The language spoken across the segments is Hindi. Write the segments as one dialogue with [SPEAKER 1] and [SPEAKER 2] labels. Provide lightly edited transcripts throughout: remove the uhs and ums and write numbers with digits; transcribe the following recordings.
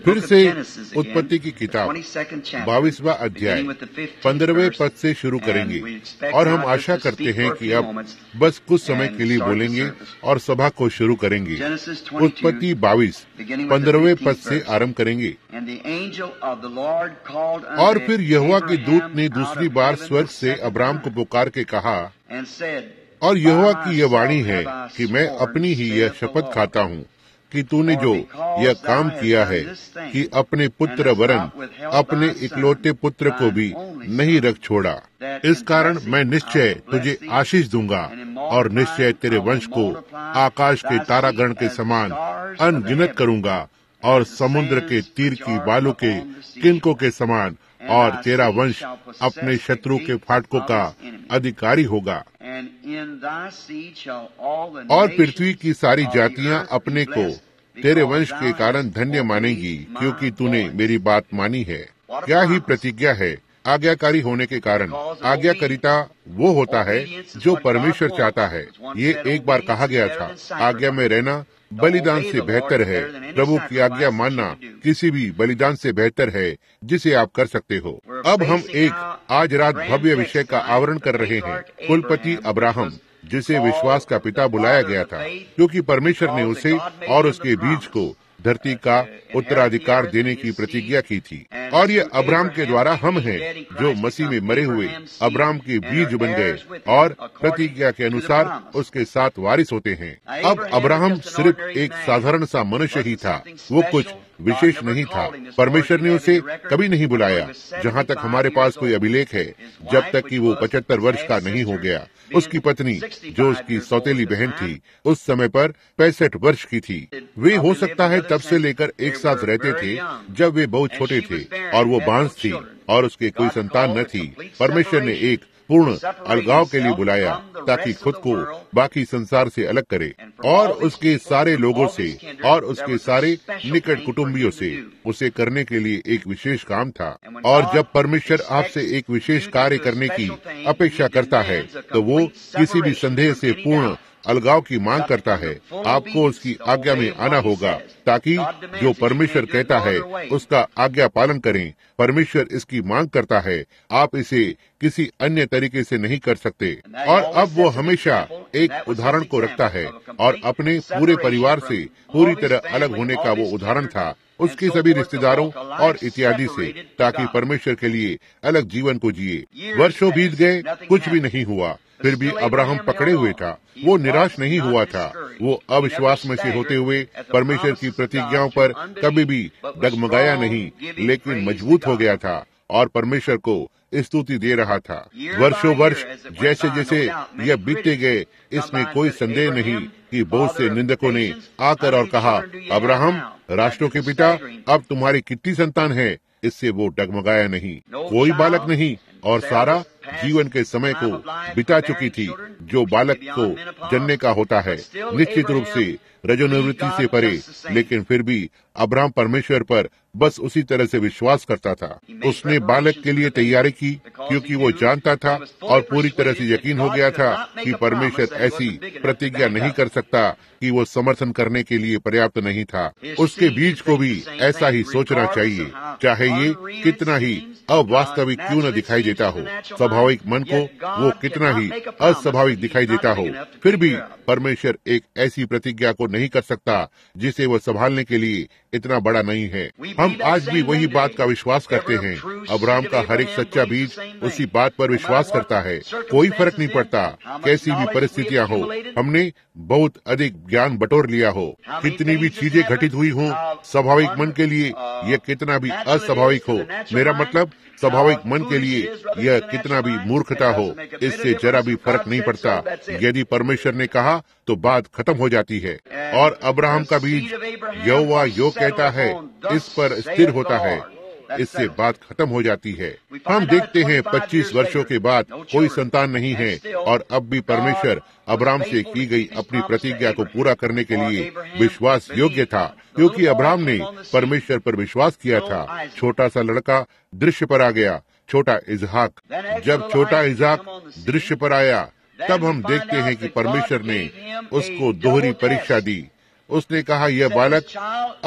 [SPEAKER 1] फिर से उत्पत्ति की किताब 22वां अध्याय 15वें पद से शुरू करेंगे और हम आशा करते हैं कि अब बस कुछ समय के लिए बोलेंगे और सभा को शुरू करेंगे। उत्पत्ति 22 15वें पद से आरंभ करेंगे। और फिर यहोवा के दूत ने दूसरी बार स्वर्ग से अब्राम को पुकार के कहा, और यहोवा की यह वाणी है कि मैं अपनी ही यह शपथ खाता हूँ कि तूने जो यह काम किया है कि अपने पुत्र वरन अपने इकलौते पुत्र को भी नहीं रख छोड़ा, इस कारण मैं निश्चय तुझे आशीष दूंगा और निश्चय तेरे वंश को आकाश के तारागण के समान अनगिनत करूंगा और समुद्र के तीर की बालू के किनकों के समान, और तेरा वंश अपने शत्रु के फाटकों का अधिकारी होगा। और पृथ्वी की सारी जातियां अपने को तेरे वंश के कारण धन्य मानेंगी, क्योंकि तूने मेरी बात मानी है। क्या ही प्रतिज्ञा है आज्ञाकारी होने के कारण। आज्ञाकारिता वो होता है जो परमेश्वर चाहता है। ये एक बार कहा गया था, आज्ञा में रहना बलिदान से बेहतर है। प्रभु की आज्ञा मानना किसी भी बलिदान से बेहतर है जिसे आप कर सकते हो। अब हम एक आज रात भव्य विषय का आवरण कर रहे हैं, कुलपति अब्राहम, जिसे विश्वास का पिता बुलाया गया था, क्योंकि परमेश्वर ने उसे और उसके बीज को धरती का उत्तराधिकार देने की प्रतिज्ञा की थी। और ये अब्राहम के द्वारा हम हैं जो मसीह में मरे हुए अब्राहम के बीज बन गए और प्रतिज्ञा के अनुसार उसके साथ वारिस होते हैं। अब अब्राहम सिर्फ एक साधारण सा मनुष्य ही था, वो कुछ विशेष नहीं था। परमेश्वर ने उसे कभी नहीं बुलाया, जहाँ तक हमारे पास कोई अभिलेख है, जब तक कि वो 75 वर्ष का नहीं हो गया। उसकी पत्नी, जो उसकी सौतेली बहन थी, उस समय पर 65 वर्ष की थी। वे हो सकता है तब से लेकर एक साथ रहते थे जब वे बहुत छोटे थे, और वो बांझ थी और उसके कोई संतान न थी। परमेश्वर ने एक पूर्ण अलगाव के लिए बुलाया ताकि खुद को बाकी संसार से अलग करे और उसके सारे लोगों से और उसके सारे निकट कुटुंबियों से उसे करने के लिए एक विशेष काम था। और जब परमेश्वर आपसे एक विशेष कार्य करने की अपेक्षा करता है तो वो किसी भी संदेह से पूर्ण अलगाव की मांग करता है। आपको उसकी आज्ञा में आना होगा ताकि जो परमेश्वर कहता है उसका आज्ञा पालन करें। परमेश्वर इसकी मांग करता है, आप इसे किसी अन्य तरीके से नहीं कर सकते। और अब वो हमेशा एक उदाहरण को रखता है और अपने पूरे परिवार से पूरी तरह अलग होने का वो उदाहरण था, उसके सभी रिश्तेदारों और इत्यादि से, ताकि परमेश्वर के लिए अलग जीवन को जिए। वर्षों बीत गए, कुछ भी नहीं हुआ, फिर भी अब्राहम पकड़े हुए था। वो निराश नहीं हुआ था। वो अविश्वास में से होते हुए परमेश्वर की प्रतिज्ञाओं पर कभी भी डगमगाया नहीं, लेकिन मजबूत हो गया था और परमेश्वर को स्तुति दे रहा था। वर्षों वर्ष जैसे जैसे यह बीतते गए, इसमें कोई संदेह नहीं कि बहुत से निंदकों ने आकर और कहा, अब्राहम राष्ट्रों के पिता, अब तुम्हारी कितनी संतान है? इससे वो डगमगाया नहीं। कोई बालक नहीं और सारा जीवन के समय को बिता चुकी थी जो बालक को जनने का होता है, निश्चित रूप से रजोनिवृत्ति से परे। लेकिन फिर भी अब्राहम परमेश्वर पर बस उसी तरह से विश्वास करता था। उसने बालक के लिए तैयारी की क्योंकि वो जानता था और पूरी तरह से यकीन हो गया था कि परमेश्वर ऐसी प्रतिज्ञा नहीं कर सकता कि वो समर्थन करने के लिए पर्याप्त नहीं था। उसके बीज को भी ऐसा ही सोचना चाहिए, चाहे ये कितना ही अवास्तविक क्यों न दिखाई देता हो, स्वाभाविक मन को वो कितना ही अस्वाभाविक दिखाई देता हो, फिर भी परमेश्वर एक ऐसी प्रतिज्ञा को नहीं कर सकता जिसे वो संभालने के लिए इतना बड़ा नहीं है। हम आज भी वही बात का विश्वास करते हैं। अब्राहम का हर एक सच्चा बीज उसी बात पर विश्वास करता है। कोई फर्क नहीं पड़ता कैसी भी परिस्थितियां हो, हमने बहुत अधिक ज्ञान बटोर लिया हो, कितनी भी चीजें घटित हुई हों, स्वाभाविक मन के लिए यह कितना भी अस्वाभाविक हो, मेरा मतलब स्वाभाविक मन के लिए यह कितना भी मूर्खता हो, इससे जरा भी फर्क नहीं पड़ता। यदि परमेश्वर ने कहा तो बात खत्म हो जाती है। और अब्राहम का बीज यहोवा यो कहता है, इस पर स्थिर होता है, इससे बात खत्म हो जाती है। हम देखते हैं 25 वर्षों के बाद कोई संतान नहीं है और अब भी परमेश्वर अब्राहम से की गई अपनी प्रतिज्ञा को पूरा करने के लिए विश्वास योग्य था, क्योंकि अब्राहम ने परमेश्वर पर विश्वास किया था। छोटा सा लड़का दृश्य पर आ गया, छोटा इजहाक। जब छोटा इजहाक दृश्य पर आया तब हम देखते हैं कि परमेश्वर ने उसको दोहरी परीक्षा दी। उसने कहा, यह बालक अब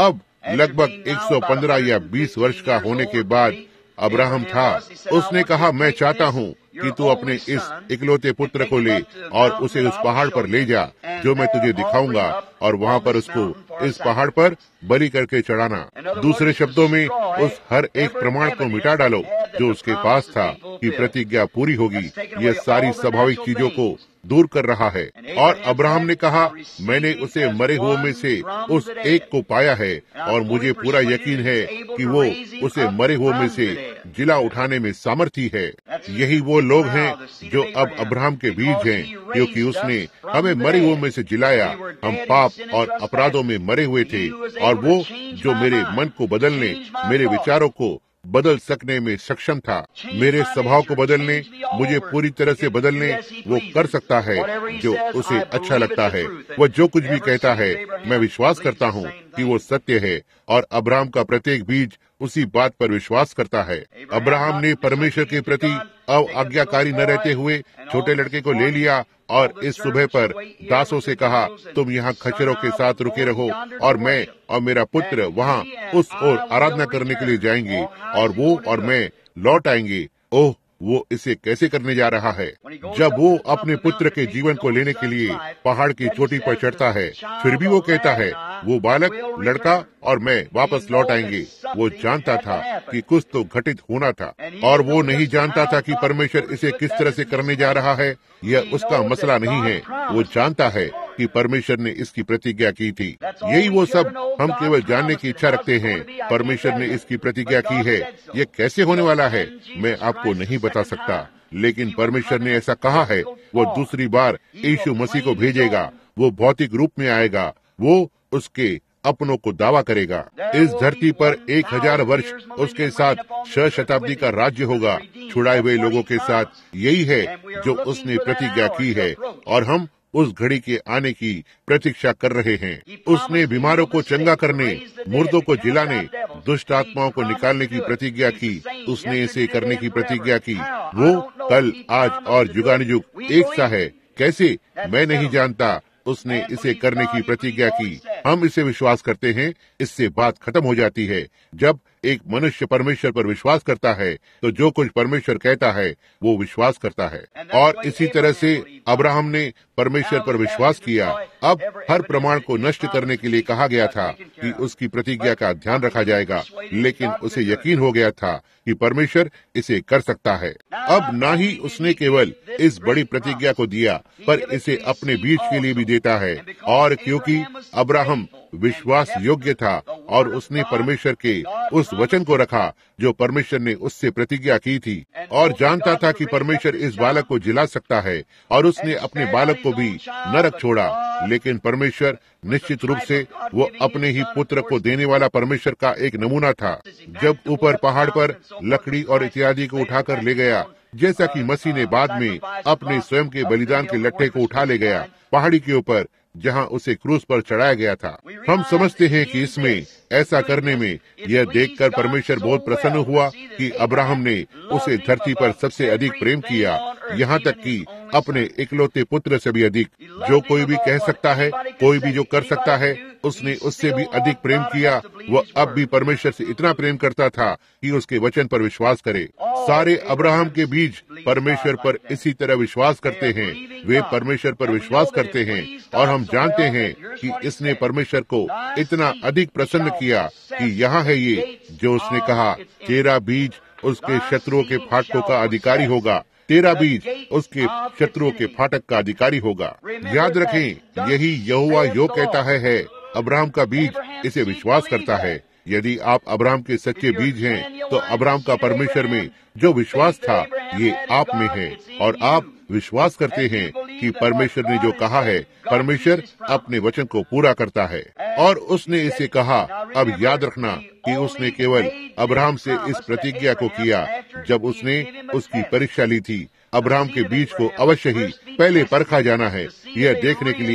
[SPEAKER 1] लगभग 115 या 20 वर्ष का होने के बाद अब्राहम था। उसने कहा, मैं चाहता हूँ कि तू अपने इस इकलौते पुत्र को ले और उसे उस पहाड़ पर ले जा जो मैं तुझे दिखाऊंगा, और वहाँ पर उसको इस पहाड़ पर बलि करके चढ़ाना। दूसरे शब्दों में, उस हर एक प्रमाण को मिटा डालो जो उसके पास था कि प्रतिज्ञा पूरी होगी। यह सारी स्वाभाविक चीजों को दूर कर रहा है। और अब्राहम ने कहा, मैंने उसे मरे हुए में से उस एक को पाया है, और मुझे पूरा यकीन है कि वो उसे मरे हुए में से जिला उठाने में सामर्थी है। यही वो लोग हैं जो अब अब्राहम के बीज हैं, क्योंकि उसने हमें मरे हुए में से जिलाया। हम पाप और अपराधों में मरे हुए थे, और वो जो मेरे मन को बदलने, मेरे विचारों को बदल सकने में सक्षम था, मेरे स्वभाव को बदलने, मुझे पूरी तरह से बदलने, वो कर सकता है जो उसे अच्छा लगता है। वह जो कुछ भी कहता है, मैं विश्वास करता हूँ कि वो सत्य है, और अब्राहम का प्रत्येक बीज उसी बात पर विश्वास करता है। अब्राहम ने परमेश्वर के प्रति आज्ञाकारी न रहते हुए छोटे लड़के को ले लिया और इस सुबह पर दासों से कहा, तुम यहाँ खच्चरों के साथ रुके रहो, और मैं और मेरा पुत्र वहाँ उस ओर आराधना करने के लिए जाएंगे, और वो और मैं लौट आएंगे। ओह, वो इसे कैसे करने जा रहा है। जब वो अपने पुत्र के जीवन को लेने के लिए पहाड़ की चोटी पर चढ़ता है, फिर भी वो कहता है, वो बालक, लड़का और मैं वापस लौट आएंगे। वो जानता था कि कुछ तो घटित होना था, और वो नहीं जानता था कि परमेश्वर इसे किस तरह से करने जा रहा है। यह उसका मसला नहीं है। वो जानता है कि परमेश्वर ने इसकी प्रतिज्ञा की थी। यही वो सब हम केवल जानने की इच्छा रखते हैं। परमेश्वर ने इसकी प्रतिज्ञा की है। ये कैसे होने वाला है, मैं आपको नहीं बता सकता, लेकिन परमेश्वर ने ऐसा कहा है। वो दूसरी बार यीशु मसीह को भेजेगा। वो भौतिक रूप में आएगा। वो उसके अपनों को दावा करेगा। इस धरती पर 1000 वर्ष उसके साथ 6 शताब्दी का राज्य होगा, छुड़ाए हुए लोगों के साथ। यही है जो उसने प्रतिज्ञा की है, और हम उस घड़ी के आने की प्रतीक्षा कर रहे हैं। उसने बीमारों को चंगा करने, मुर्दों को जिलाने, दुष्ट आत्माओं को निकालने की प्रतिज्ञा की। उसने इसे करने की प्रतिज्ञा की। वो कल, आज और युगानुयुग एक सा है। कैसे, मैं नहीं जानता। उसने इसे करने की प्रतिज्ञा की। हम इसे विश्वास करते हैं। इससे बात खत्म हो जाती है। जब एक मनुष्य परमेश्वर पर विश्वास करता है, तो जो कुछ परमेश्वर कहता है वो विश्वास करता है। और इसी तरह से अब्राहम ने परमेश्वर पर विश्वास किया। अब हर प्रमाण को नष्ट करने के लिए कहा गया था कि उसकी प्रतिज्ञा का ध्यान रखा जाएगा, लेकिन उसे यकीन हो गया था कि परमेश्वर इसे कर सकता है। अब ना ही उसने केवल इस बड़ी प्रतिज्ञा को दिया, पर इसे अपने बीच के लिए भी देता है। और क्योंकि अब्राहम विश्वास योग्य था और उसने परमेश्वर के उस वचन को रखा जो परमेश्वर ने उससे प्रतिज्ञा की थी, और जानता था कि परमेश्वर इस बालक को जिला सकता है, और उसने अपने बालक को भी न रख छोड़ा। लेकिन परमेश्वर निश्चित रूप से वो अपने ही पुत्र को देने वाला परमेश्वर का एक नमूना था। जब ऊपर पहाड़ पर लकड़ी और इत्यादि को उठाकर ले गया, जैसा कि मसीह ने बाद में अपने स्वयं के बलिदान के लट्ठे को उठा ले गया पहाड़ी के ऊपर, जहां उसे क्रूस पर चढ़ाया गया था। हम समझते हैं कि इसमें ऐसा करने में यह देखकर परमेश्वर बहुत प्रसन्न हुआ कि अब्राहम ने उसे धरती पर सबसे अधिक प्रेम किया, यहाँ तक कि अपने इकलौते पुत्र से भी अधिक। जो कोई भी कह सकता है, कोई भी जो कर सकता है, उसने उससे भी अधिक प्रेम किया। वह अब भी परमेश्वर से इतना प्रेम करता था कि उसके वचन पर विश्वास करे। सारे अब्राहम के बीज परमेश्वर पर इसी तरह विश्वास करते हैं। वे परमेश्वर पर विश्वास करते हैं, और हम जानते हैं कि इसने परमेश्वर को इतना अधिक प्रसन्न किया कि यहाँ है ये जो उसने कहा, तेरा बीज उसके शत्रुओं के फाटकों का अधिकारी होगा। तेरा बीज उसके शत्रुओं के फाटक का अधिकारी होगा। याद रखें, यही यहोवा यो कहता है। अब्राहम का बीज इसे विश्वास करता है। यदि आप अब्राहम के सच्चे बीज हैं, तो अब्राहम का परमेश्वर में जो विश्वास था, ये आप में है, और आप विश्वास करते हैं कि परमेश्वर ने जो कहा है, परमेश्वर अपने वचन को पूरा करता है। और उसने इसे कहा। अब याद रखना कि उसने केवल अब्राहम से इस प्रतिज्ञा को किया जब उसने उसकी परीक्षा ली थी। अब्राहम के बीज को अवश्य ही पहले परखा जाना है, यह देखने के लिए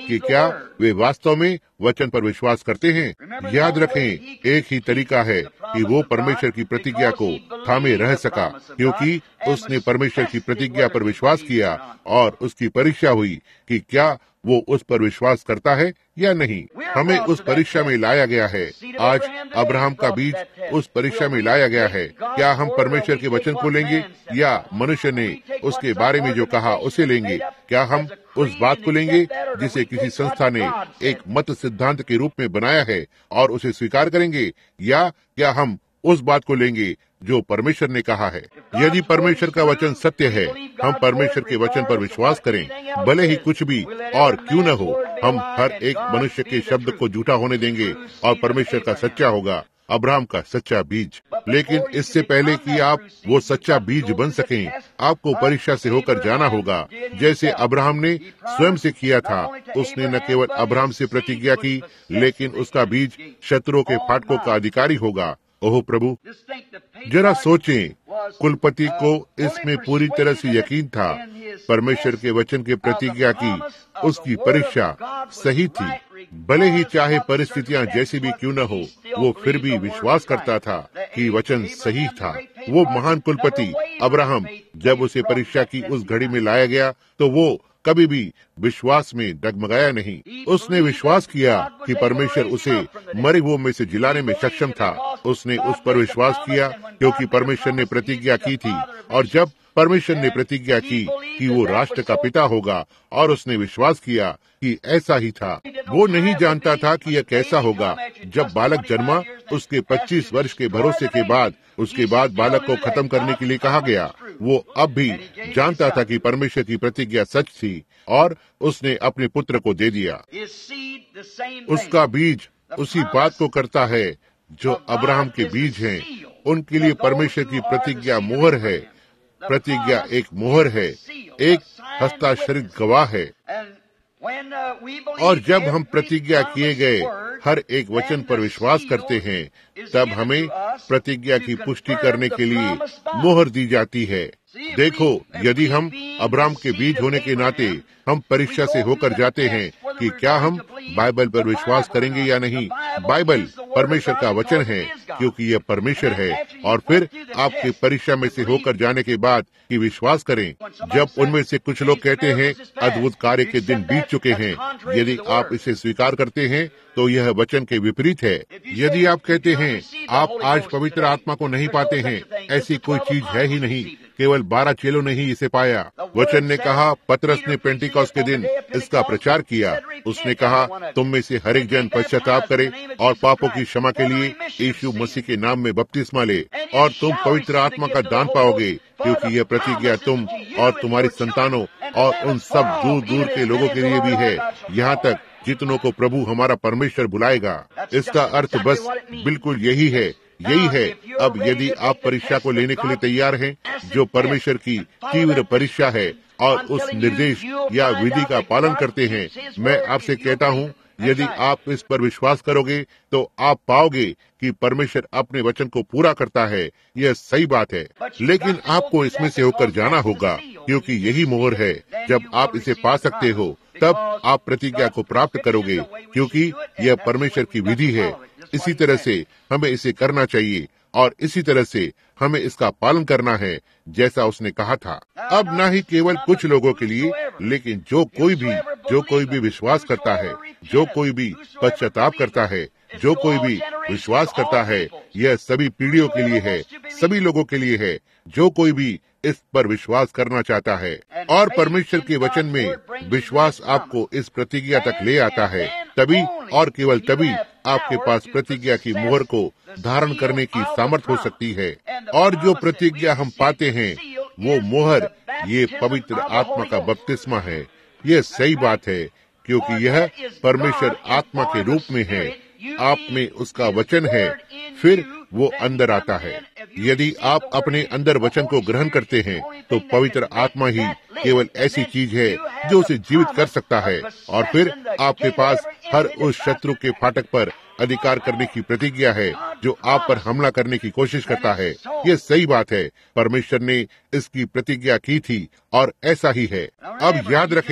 [SPEAKER 1] कि क्या वे वास्तव में वचन पर विश्वास करते हैं। याद रखें, एक ही तरीका है कि वो परमेश्वर की प्रतिज्ञा को थामे रह सका, क्योंकि उसने परमेश्वर की प्रतिज्ञा पर विश्वास किया और उसकी परीक्षा हुई कि क्या वो उस पर विश्वास करता है या नहीं। हमें उस परीक्षा में लाया गया है। आज अब्राहम का बीज उस परीक्षा में लाया गया है। क्या हम परमेश्वर के वचन को लेंगे या मनुष्य ने उसके बारे में जो कहा उसे लेंगे? क्या हम उस बात को लेंगे जिसे किसी संस्था ने एक मत सिद्धांत के रूप में बनाया है और उसे स्वीकार करेंगे, या क्या हम उस बात को लेंगे जो परमेश्वर ने कहा है? यदि परमेश्वर का वचन सत्य है, हम परमेश्वर के वचन पर विश्वास करें, भले ही कुछ भी और क्यों न हो। हम हर एक मनुष्य के शब्द को झूठा होने देंगे और परमेश्वर का सच्चा होगा, अब्राहम का सच्चा बीज। लेकिन इससे पहले कि आप वो सच्चा बीज बन सकें, आपको परीक्षा से होकर जाना होगा, जैसे अब्राहम ने स्वयं से किया था। उसने न केवल अब्राहम से प्रतिज्ञा की, लेकिन उसका बीज शत्रुओं के फाटकों का अधिकारी होगा। ओह प्रभु, जरा सोचें, कुलपति को इसमें पूरी तरह से यकीन था। परमेश्वर के वचन के प्रतिज्ञा की उसकी परीक्षा सही थी। भले ही चाहे परिस्थितियां जैसी भी क्यों न हो, वो फिर भी विश्वास करता था कि वचन सही था। वो महान कुलपति अब्राहम, जब उसे परीक्षा की उस घड़ी में लाया गया, तो वो कभी भी विश्वास में डगमगाया नहीं। उसने विश्वास किया कि परमेश्वर उसे मरे हुओं में से जिलाने में सक्षम था। उसने उस पर विश्वास किया क्योंकि परमेश्वर ने प्रतिज्ञा की थी, और जब परमेश्वर ने प्रतिज्ञा की कि वो राष्ट्र का पिता होगा, और उसने विश्वास किया कि ऐसा ही था। वो नहीं जानता था कि यह कैसा होगा। जब बालक जन्मा, उसके 25 वर्ष के भरोसे के बाद, उसके बाद बालक को खत्म करने के लिए कहा गया। वो अब भी जानता था कि परमेश्वर की प्रतिज्ञा सच थी, और उसने अपने पुत्र को दे दिया। उसका बीज उसी बात को करता है जो अब्राहम के बीज हैं। उनके लिए परमेश्वर की प्रतिज्ञा मोहर है। प्रतिज्ञा एक मोहर है, एक हस्ताक्षरित गवाह है। और जब हम प्रतिज्ञा किए गए हर एक वचन पर विश्वास करते हैं, तब हमें प्रतिज्ञा की पुष्टि करने के लिए मोहर दी जाती है। देखो, यदि हम अब्राहम के बीज होने के नाते हम परीक्षा से होकर जाते हैं कि क्या हम बाइबल पर विश्वास करेंगे या नहीं। बाइबल परमेश्वर का वचन है, क्योंकि यह परमेश्वर है। और फिर आपके परीक्षा में से होकर जाने के बाद कि विश्वास करें। जब उनमें से कुछ लोग कहते हैं अद्भुत कार्य के दिन बीत चुके हैं, यदि आप इसे स्वीकार करते हैं तो यह वचन के विपरीत है। यदि आप कहते हैं आप आज पवित्र आत्मा को नहीं पाते हैं, ऐसी कोई चीज है ही नहीं, केवल 12 चेलों ने ही इसे पाया। वचन ने कहा, पतरस ने पेंटिकॉस्ट के दिन इसका प्रचार किया। उसने कहा, तुम में से हर एक जन पश्चाताप करे और पापों की क्षमा के लिए यीशु मसीह के नाम में बपतिस्मा ले, और तुम पवित्र आत्मा का दान पाओगे, क्योंकि यह प्रतिज्ञा तुम और तुम्हारी संतानों और उन सब दूर दूर के लोगों के लिए भी है, यहाँ तक जितनों को प्रभु हमारा परमेश्वर बुलाएगा। इसका अर्थ बस बिल्कुल यही है। अब यदि आप परीक्षा को लेने के लिए तैयार हैं, जो परमेश्वर की तीव्र परीक्षा है, और उस निर्देश या विधि का पालन करते हैं, मैं आपसे कहता हूँ, यदि आप इस पर विश्वास करोगे तो आप पाओगे कि परमेश्वर अपने वचन को पूरा करता है। यह सही बात है, लेकिन आपको इसमें से होकर जाना होगा, क्योंकि यही मोहर है। जब आप इसे पा सकते हो, तब आप प्रतिज्ञा को प्राप्त करोगे, क्योंकि यह परमेश्वर की विधि है। इसी तरह से हमें इसे करना चाहिए, और इसी तरह से हमें इसका पालन करना है, जैसा उसने कहा था। अब न ही केवल कुछ लोगों के लिए, लेकिन जो कोई भी विश्वास करता है, जो कोई भी पश्चाताप करता है, जो कोई भी विश्वास करता है, यह सभी पीढ़ियों के लिए है, सभी लोगों के लिए है, जो कोई भी इस पर विश्वास करना चाहता है। और परमेश्वर के वचन में विश्वास आपको इस प्रतिज्ञा तक ले आता है। तभी और केवल तभी आपके पास प्रतिज्ञा की मोहर को धारण करने की सामर्थ हो सकती है। और जो प्रतिज्ञा हम पाते हैं, वो मोहर ये पवित्र आत्मा का बपतिस्मा है। यह सही बात है, क्योंकि यह परमेश्वर आत्मा के रूप में है। आप में उसका वचन है, फिर वो अंदर आता है। यदि आप अपने अंदर वचन को ग्रहण करते हैं, तो पवित्र आत्मा ही केवल ऐसी चीज है जो उसे जीवित कर सकता है। और फिर आपके पास हर उस शत्रु के फाटक पर अधिकार करने की प्रतिज्ञा है जो आप पर हमला करने की कोशिश करता है। यह सही बात है, परमेश्वर ने इसकी प्रतिज्ञा की थी और ऐसा ही है। अब याद रखें,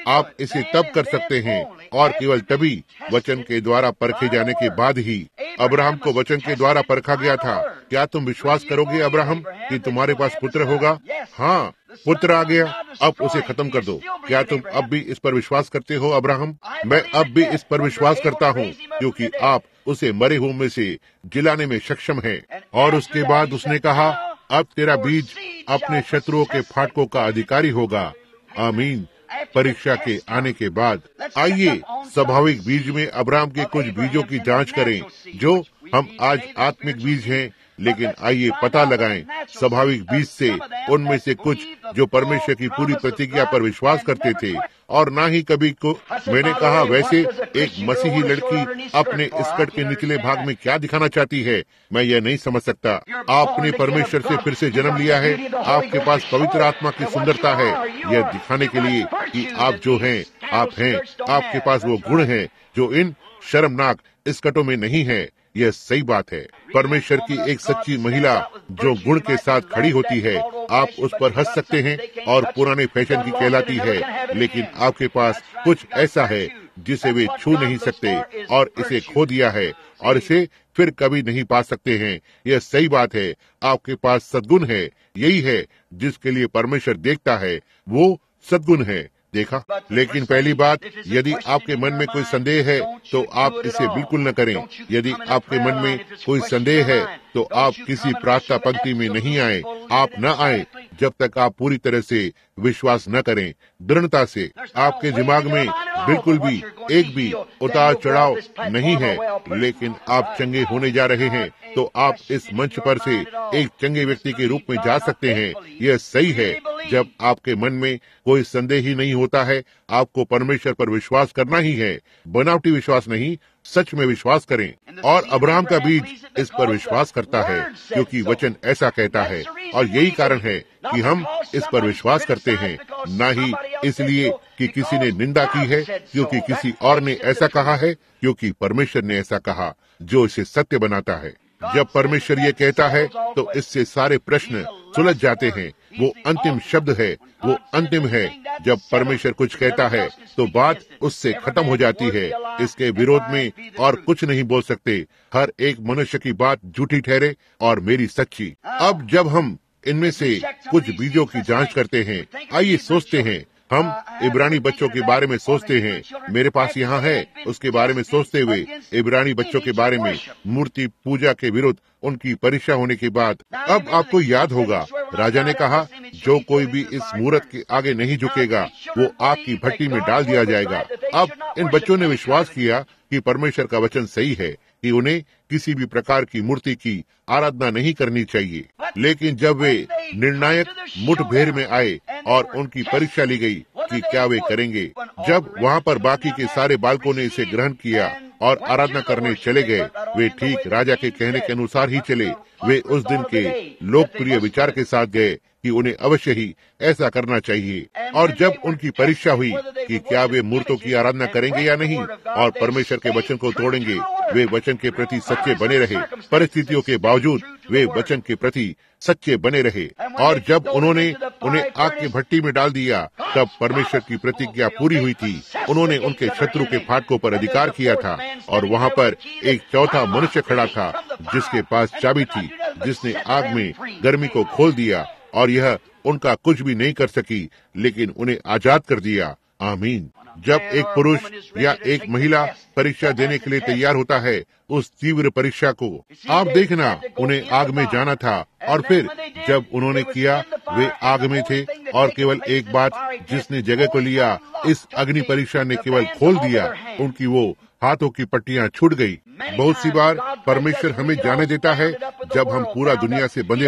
[SPEAKER 1] आप इसे तब कर सकते हैं और केवल तभी वचन के द्वारा परखे जाने के बाद ही। अब्राहम को वचन के द्वारा परखा गया था। क्या तुम विश्वास करोगे अब्राहम कि तुम्हारे पास पुत्र होगा? हाँ, पुत्र आ गया, अब उसे खत्म कर दो। क्या तुम अब भी इस पर विश्वास करते हो अब्राहम? मैं अब भी इस पर विश्वास करता हूँ, क्योंकि आप उसे मरे हुए में से जिलाने में सक्षम हैं। और उसके बाद उसने कहा, अब तेरा बीज अपने शत्रुओं के फाटकों का अधिकारी होगा। आमीन। परीक्षा के आने के बाद आइए स्वाभाविक बीज में अब्राहम के कुछ बीजों की जांच करें, जो हम आज आत्मिक बीज हैं। लेकिन आइए पता लगाएं स्वाभाविक बीज से उनमें से कुछ जो परमेश्वर की पूरी प्रतिज्ञा पर विश्वास करते थे और ना ही कभी को। मैंने कहा, वैसे एक मसीही लड़की अपने स्कर्ट के निचले भाग में क्या दिखाना चाहती है, मैं यह नहीं समझ सकता। आपने परमेश्वर से फिर से जन्म लिया है, आपके पास पवित्र आत्मा की सुंदरता है, यह दिखाने के लिए कि आप जो हैं आप हैं। आपके पास वो गुण हैं जो इन शर्मनाक स्कर्टों में नहीं है। यह सही बात है। परमेश्वर की एक सच्ची महिला जो गुण के साथ खड़ी होती है, आप उस पर हंस सकते हैं और पुराने फैशन की कहलाती है, लेकिन आपके पास कुछ ऐसा है जिसे वे छू नहीं सकते और इसे खो दिया है और इसे फिर कभी नहीं पा सकते हैं। यह सही बात है। आपके पास सद्गुण है, यही है जिसके लिए परमेश्वर देखता है, वो सद्गुण है। देखा। लेकिन पहली बात, यदि आपके मन में कोई संदेह है तो आप इसे बिल्कुल न करें। यदि आपके मन में कोई संदेह है तो आप किसी प्रार्थना पंक्ति में नहीं आए। आप न आए जब तक आप पूरी तरह से विश्वास न करें, दृढ़ता से। आपके दिमाग में बिल्कुल भी एक भी उतार चढ़ाव नहीं है, लेकिन आप चंगे होने जा रहे हैं, तो आप इस मंच पर से एक चंगे व्यक्ति के रूप में जा सकते हैं। यह सही है। जब आपके मन में कोई संदेह ही नहीं होता है, आपको परमेश्वर पर विश्वास करना ही है। बनावटी विश्वास नहीं, सच में विश्वास करें। और अब्राहम का बीज इस पर विश्वास करता है, क्योंकि वचन ऐसा कहता है। और यही कारण है कि हम इस पर विश्वास करते हैं, न ही इसलिए कि किसी ने निंदा की है, क्योंकि किसी और ने ऐसा कहा है, क्योंकि परमेश्वर ने ऐसा कहा, जो इसे सत्य बनाता है। जब परमेश्वर ये कहता है तो इससे सारे प्रश्न सुलझ जाते हैं। वो अंतिम शब्द है, वो अंतिम है। जब परमेश्वर कुछ कहता है तो बात उससे खत्म हो जाती है। इसके विरोध में और कुछ नहीं बोल सकते। हर एक मनुष्य की बात झूठी ठहरे और मेरी सच्ची। अब जब हम इनमें से कुछ बीजों की जांच करते हैं, आइए सोचते हैं। हम इब्रानी बच्चों के बारे में सोचते हैं। मेरे पास यहाँ है, उसके बारे में सोचते हुए इब्रानी बच्चों के बारे में मूर्ति पूजा के विरुद्ध उनकी परीक्षा होने के बाद। अब आपको याद होगा, राजा ने कहा, जो कोई भी इस मूर्त के आगे नहीं झुकेगा वो आग की भट्टी में डाल दिया जाएगा। अब इन बच्चों ने विश्वास किया कि परमेश्वर का वचन सही है, कि उन्हें किसी भी प्रकार की मूर्ति की आराधना नहीं करनी चाहिए। लेकिन जब वे निर्णायक मुठभेड़ में आए और उनकी परीक्षा ली गई कि क्या वे करेंगे, जब वहाँ पर बाकी के सारे बालकों ने इसे ग्रहण किया और आराधना करने चले गए, वे ठीक राजा के कहने के अनुसार ही चले। वे उस दिन के लोकप्रिय विचार के साथ गए कि उन्हें अवश्य ही ऐसा करना चाहिए। और जब उनकी परीक्षा हुई कि क्या वे मूर्तों की आराधना करेंगे या नहीं और परमेश्वर के वचन को तोड़ेंगे, वे वचन के प्रति सच्चे बने रहे। परिस्थितियों के बावजूद वे वचन के प्रति सच्चे बने रहे। और जब उन्होंने उन्हें आग की भट्टी में डाल दिया, तब परमेश्वर की प्रतिज्ञा पूरी हुई थी। उन्होंने उनके शत्रु के फाटकों पर अधिकार किया था। और वहाँ पर एक चौथा मनुष्य खड़ा था जिसके पास चाबी थी, जिसने आग में गर्मी को खोल दिया और यह उनका कुछ भी नहीं कर सकी, लेकिन उन्हें आजाद कर दिया। आमीन। जब एक पुरुष या एक महिला परीक्षा देने के लिए तैयार होता है, उस तीव्र परीक्षा को आप देखना, उन्हें आग में जाना था। और फिर जब उन्होंने किया, वे आग में थे। और केवल एक बात जिसने जगह को लिया, इस अग्नि परीक्षा ने केवल खोल दिया, उनकी वो हाथों की पट्टियां छूट गई। बहुत सी बार परमेश्वर हमें जाने देता है, जब हम पूरा दुनिया से बंधे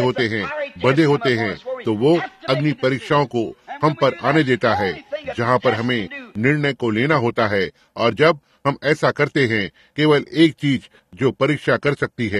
[SPEAKER 1] होते हैं, तो वो अग्नि परीक्षाओं को हम पर आने देता है, जहाँ पर हमें निर्णय को लेना होता है। और जब हम ऐसा करते हैं, केवल एक चीज जो परीक्षा कर सकती है,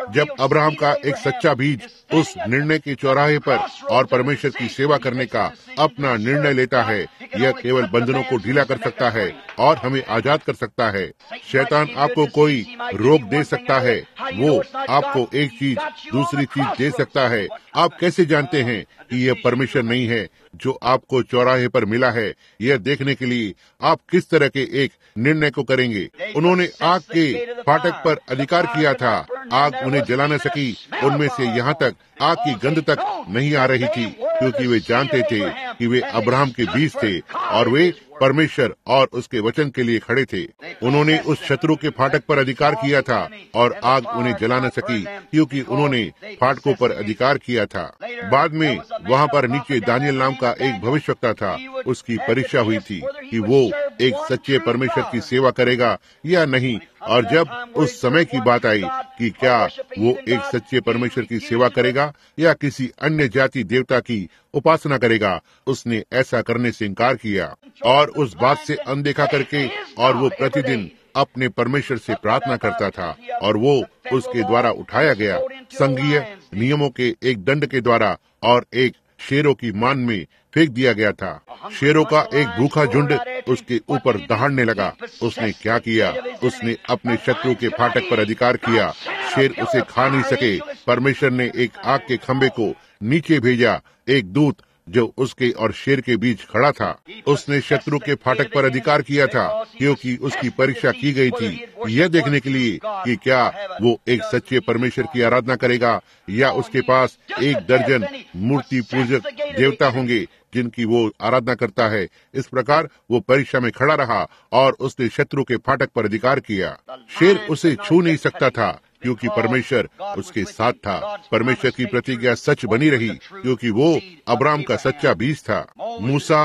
[SPEAKER 1] जब अब्राहम का एक सच्चा बीज उस निर्णय के चौराहे पर और परमेश्वर की सेवा करने का अपना निर्णय लेता है, यह केवल बंधनों को ढीला कर सकता है और हमें आजाद कर सकता है। शैतान आपको कोई रोक दे सकता है, वो आपको एक चीज दूसरी चीज दे सकता है। आप कैसे जानते हैं कि यह परमेश्वर नहीं है जो आपको चौराहे पर मिला है? यह देखने के लिए आप किस तरह के एक निर्णय को करेंगे। उन्होंने आग के फाटक पर अधिकार किया था, आग उन्हें जला न सकी। उनमें से यहाँ तक आग की गंध तक नहीं आ रही थी, क्योंकि वे जानते थे कि वे अब्राहम के बीज थे और वे परमेश्वर और उसके वचन के लिए खड़े थे। उन्होंने उस शत्रु के फाटक पर अधिकार किया था और आग उन्हें जला न सकी, क्योंकि उन्होंने फाटकों पर अधिकार किया था। बाद में वहाँ पर नीचे दानियल नाम का एक भविष्यवक्ता था। उसकी परीक्षा हुई थी कि वो एक सच्चे परमेश्वर की सेवा करेगा या नहीं। और जब उस समय की बात आई कि क्या वो एक सच्चे परमेश्वर की सेवा करेगा या किसी अन्य जाति देवता की उपासना करेगा, उसने ऐसा करने से इनकार किया और उस बात से अनदेखा करके, और वो प्रतिदिन अपने परमेश्वर से प्रार्थना करता था और वो उसके द्वारा उठाया गया संघीय नियमों के एक दंड के द्वारा और एक शेरों की मान में फेंक दिया गया था। शेरों का एक भूखा झुंड उसके ऊपर दहाड़ने लगा। उसने क्या किया? उसने अपने शत्रु के फाटक पर अधिकार किया। शेर उसे खा नहीं सके। परमेश्वर ने एक आग के खंबे को नीचे भेजा, एक दूत जो उसके और शेर के बीच खड़ा था। उसने शत्रु के फाटक पर अधिकार किया था, क्योंकि उसकी परीक्षा की गई थी यह देखने के लिए कि क्या वो एक सच्चे परमेश्वर की आराधना करेगा या उसके पास एक दर्जन मूर्ति पूजक देवता होंगे जिनकी वो आराधना करता है। इस प्रकार वो परीक्षा में खड़ा रहा और उसने शत्रु के फाटक पर अधिकार किया। शेर उसे छू नहीं सकता था, क्योंकि परमेश्वर उसके साथ था। परमेश्वर की प्रतिज्ञा सच बनी रही, क्योंकि वो अब्राहम का सच्चा बीज था। मूसा,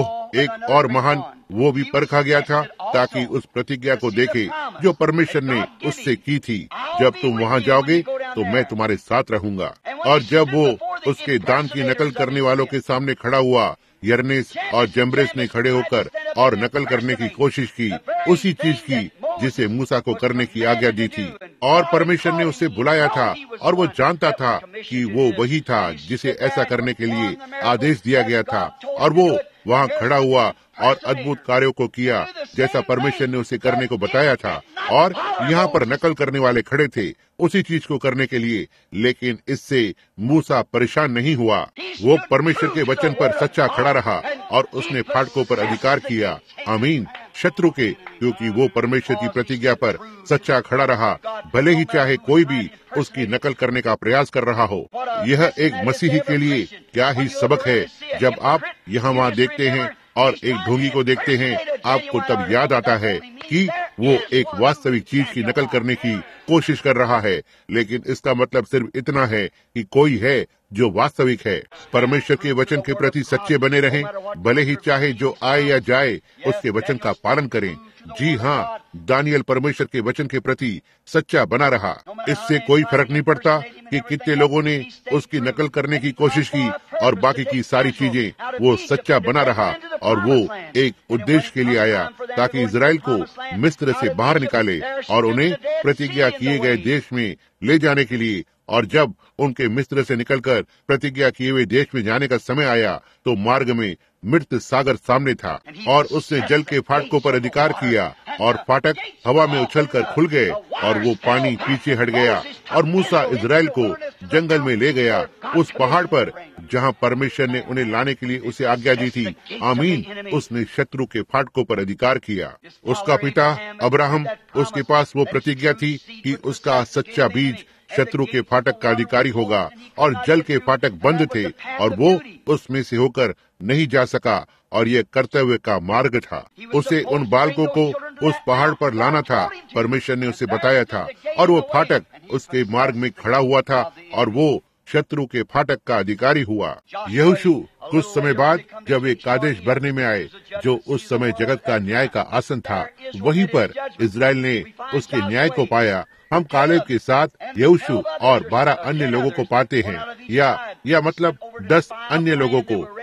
[SPEAKER 1] एक और महान, वो भी परखा गया था ताकि उस प्रतिज्ञा को देखे जो परमेश्वर ने उससे की थी। जब तुम वहाँ जाओगे तो मैं तुम्हारे साथ रहूंगा। और जब वो उसके दान की नकल करने वालों के सामने खड़ा हुआ, यरनेस और जम्ब्रेस ने खड़े होकर और नकल करने की कोशिश की, उसी चीज की जिसे मूसा को करने की आज्ञा दी थी। और परमेश्वर ने उसे बुलाया था और वो जानता था कि वो वही था जिसे ऐसा करने के लिए आदेश दिया गया था। और वो वहाँ खड़ा हुआ और अद्भुत कार्यों को किया जैसा परमेश्वर ने उसे करने को बताया था। और यहाँ पर नकल करने वाले खड़े थे उसी चीज को करने के लिए, लेकिन इससे मूसा परेशान नहीं हुआ। वो परमेश्वर के वचन पर सच्चा खड़ा रहा और उसने फाटकों पर अधिकार किया। आमीन। शत्रु के, क्योंकि वो परमेश्वर की प्रतिज्ञा पर सच्चा खड़ा रहा, भले ही चाहे कोई भी उसकी नकल करने का प्रयास कर रहा हो। यह एक मसीही के लिए क्या ही सबक है। जब आप यहाँ वहाँ देखते हैं और एक ढोंगी को देखते हैं, आपको तब याद आता है कि वो एक वास्तविक चीज की नकल करने की कोशिश कर रहा है, लेकिन इसका मतलब सिर्फ इतना है कि कोई है जो वास्तविक है। परमेश्वर के वचन के प्रति सच्चे बने रहें, भले ही चाहे जो आए या जाए उसके वचन का पालन करें। जी हाँ, दानियल परमेश्वर के वचन के प्रति सच्चा बना रहा। इससे कोई फर्क नहीं पड़ता कि कितने लोगों ने उसकी नकल करने की कोशिश की और बाकी की सारी चीजें, वो सच्चा बना रहा और वो एक उद्देश्य के लिए आया ताकि इजराइल को मिस्र से बाहर निकाले और उन्हें प्रतिज्ञा किए गए देश में ले जाने के लिए। और जब उनके मिस्र से निकलकर प्रतिज्ञा किए हुए देश में जाने का समय आया तो मार्ग में मृत सागर सामने था और उसने जल के फाटकों पर अधिकार किया और फाटक हवा में उछलकर खुल गए और वो पानी पीछे हट गया और मूसा इजराइल को जंगल में ले गया, उस पहाड़ पर जहाँ परमेश्वर ने उन्हें लाने के लिए उसे आज्ञा दी थी। आमीन। उसने शत्रु के फाटकों पर अधिकार किया। उसका पिता अब्राहम, उसके पास वो प्रतिज्ञा थी कि उसका सच्चा बीज शत्रु के फाटक का अधिकारी होगा और जल के फाटक बंद थे और वो उसमें से होकर नहीं जा सका और ये कर्तव्य का मार्ग था। उसे उन बालकों को उस पहाड़ पर लाना था, परमेश्वर ने उसे बताया था और वो फाटक उसके मार्ग में खड़ा हुआ था और वो शत्रु के फाटक का अधिकारी हुआ। यहोशू कुछ समय बाद जब वे कादेश बरने में आए, जो उस समय जगत का न्याय का आसन था, वहीं पर इजराइल ने उसके न्याय को पाया। हम कालेब के साथ यहोशू और 12 अन्य लोगों को पाते हैं, या मतलब 10 अन्य लोगों को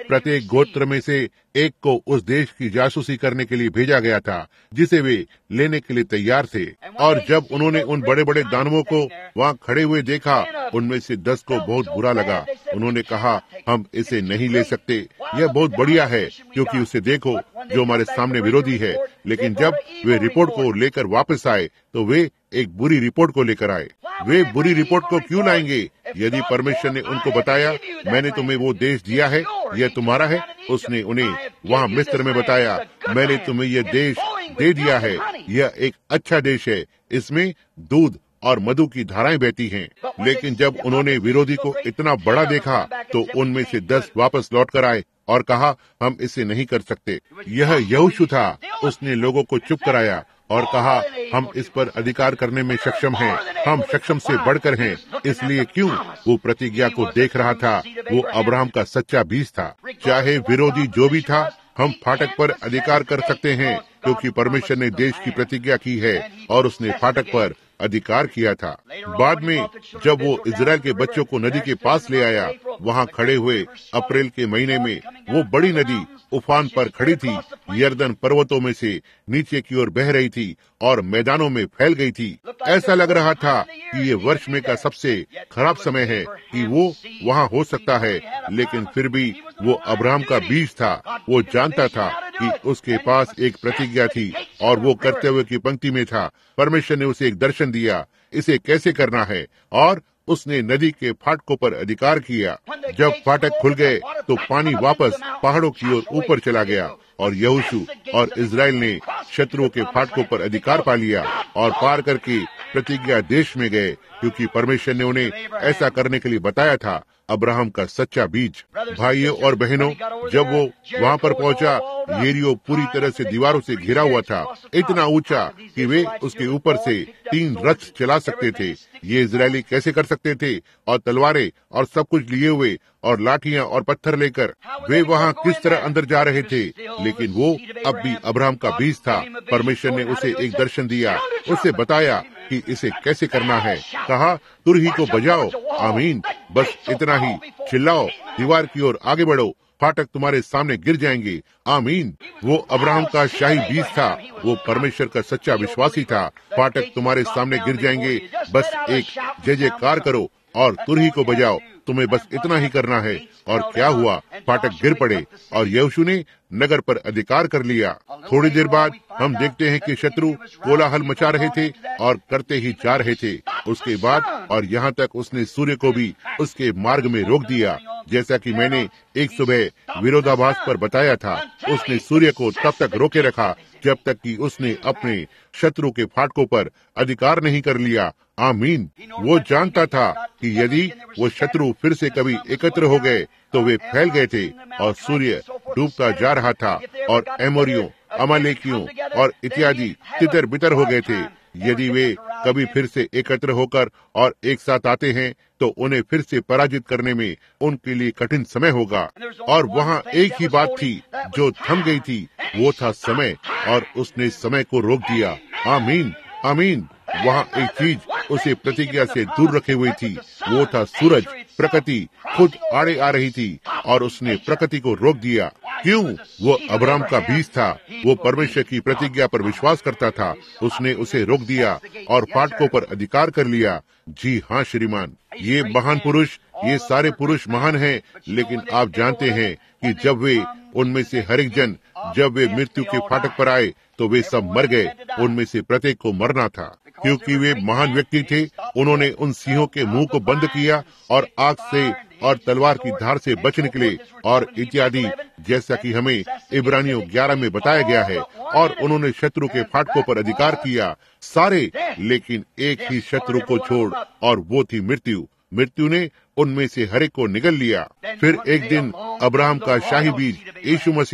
[SPEAKER 1] प्रत्येक गोत्र में से एक को उस देश की जासूसी करने के लिए भेजा गया था जिसे वे लेने के लिए तैयार थे। और जब उन्होंने उन बड़े बड़े दानवों को वहाँ खड़े हुए देखा, उनमें से 10 को बहुत बुरा लगा। उन्होंने कहा, हम इसे नहीं ले सकते, यह बहुत बढ़िया है, क्योंकि उसे देखो जो हमारे सामने विरोधी है। लेकिन जब वे रिपोर्ट को लेकर वापस आए तो वे एक बुरी रिपोर्ट को लेकर आए। वे बुरी रिपोर्ट को क्यों लाएंगे? यदि परमेश्वर ने उनको बताया, मैंने तुम्हें वो देश दिया है, यह तुम्हारा है। उसने उन्हें वहाँ मिस्र में बताया, मैंने तुम्हें यह देश दे दिया है, यह एक अच्छा देश है, इसमें दूध और मधु की धाराएं बहती हैं। लेकिन जब उन्होंने विरोधी को इतना बड़ा देखा तो उनमें से 10 वापस लौट कर आए और कहा, हम इसे नहीं कर सकते। यह यहोशू था, उसने लोगों को चुप कराया और कहा, हम इस पर अधिकार करने में सक्षम हैं, हम सक्षम से बढ़कर हैं। इसलिए क्यों? वो प्रतिज्ञा को देख रहा था, वो अब्राहम का सच्चा बीज था। चाहे विरोधी जो भी था, हम फाटक पर अधिकार कर सकते हैं, क्योंकि परमेश्वर ने देश की प्रतिज्ञा की है और उसने फाटक पर अधिकार किया था। बाद में जब वो इजराइल के बच्चों को नदी के पास ले आया, वहाँ खड़े हुए अप्रैल के महीने में वो बड़ी नदी उफान पर खड़ी थी, यर्दन पर्वतों में से नीचे की ओर बह रही थी और मैदानों में फैल गई थी। ऐसा लग रहा था कि ये वर्ष में का सबसे खराब समय है कि वो वहाँ हो सकता है, लेकिन फिर भी वो अब्राहम का बीज था। वो जानता था कि उसके पास एक प्रतिज्ञा थी और वो करते हुए की पंक्ति में था। परमेश्वर ने उसे एक दर्शन दिया, इसे कैसे करना है, और उसने नदी के फाटकों पर अधिकार किया। जब फाटक खुल गए तो पानी वापस पहाड़ों की ओर ऊपर चला गया और यहोशू और इजराइल ने शत्रुओं के फाटकों पर अधिकार पा लिया और पार करके प्रतिज्ञा देश में गए, क्योंकि परमेश्वर ने उन्हें ऐसा करने के लिए बताया था। अब्राहम का सच्चा बीज। भाइयों और बहनों, जब वो वहाँ पर पहुँचा, यरीहो पूरी तरह से दीवारों से घिरा हुआ था, इतना ऊंचा कि वे उसके ऊपर से 3 रथ चला सकते थे। ये इजरायली कैसे कर सकते थे? और तलवारें और सब कुछ लिए हुए और लाठियां और पत्थर लेकर वे वहाँ किस तरह अंदर जा रहे थे? लेकिन वो अब भी अब्राहम का बीज था। परमेश्वर ने उसे एक दर्शन दिया, उसे बताया कि इसे कैसे करना है। कहा, तुरही को बजाओ, आमीन। बस इतना ही, चिल्लाओ, दीवार की ओर आगे बढ़ो, फाटक तुम्हारे सामने गिर जाएंगे, आमीन। वो अब्राहम का शाही बीज था, वो परमेश्वर का सच्चा विश्वासी था। फाटक तुम्हारे सामने गिर जाएंगे, बस एक जय जयकार करो और तुरही को बजाओ, तुम्हें बस इतना ही करना है। और क्या हुआ? फाटक गिर पड़े और यहोशू ने नगर पर अधिकार कर लिया। थोड़ी देर बाद हम देखते हैं कि शत्रु कोलाहल मचा रहे थे और करते ही जा रहे थे। उसके बाद और यहाँ तक उसने सूर्य को भी उसके मार्ग में रोक दिया। जैसा कि मैंने एक सुबह विरोधाभास पर बताया था, उसने सूर्य को तब तक रोके रखा जब तक कि उसने अपने शत्रु के फाटकों पर अधिकार नहीं कर लिया, आमीन। वो जानता था कि यदि वो शत्रु फिर से कभी एकत्र हो गए तो वे फैल गए थे और सूर्य डूबता जा रहा था और एमोरियों, अमालेकियों और इत्यादि तितर बितर हो गए थे। यदि वे कभी फिर से एकत्र होकर और एक साथ आते हैं तो उन्हें फिर से पराजित करने में उनके लिए कठिन समय होगा। और वहाँ एक ही बात थी जो थम गई थी, वो था समय, और उसने समय को रोक दिया, आमीन, आमीन। वहाँ एक चीज उसे प्रतिज्ञा से दूर रखे हुई थी, वो था सूरज। प्रकृति खुद आड़े आ रही थी और उसने प्रकृति को रोक दिया। क्यों? वो अब्राहम का बीज था, वो परमेश्वर की प्रतिज्ञा पर विश्वास करता था। उसने उसे रोक दिया और फाटकों पर अधिकार कर लिया। जी हाँ श्रीमान, ये महान पुरुष, ये सारे पुरुष महान हैं, लेकिन आप जानते हैं कि जब वे उनमें से हर एक जन जब वे मृत्यु के फाटक पर आए तो वे सब मर गए। उनमें से प्रत्येक को मरना था, क्योंकि वे महान व्यक्ति थे। उन्होंने उन सिंहों के मुंह को बंद किया और आग से और तलवार की धार से बच निकले और इत्यादि, जैसा कि हमें इब्रानियों 11 में बताया गया है। और उन्होंने शत्रु के फाटकों पर अधिकार किया, सारे, लेकिन एक ही शत्रु को छोड़, और वो थी मृत्यु। मृत्यु ने उनमें से हर एक को निगल लिया। फिर एक दिन अब्राहम का शाही बीज यीशु मसीह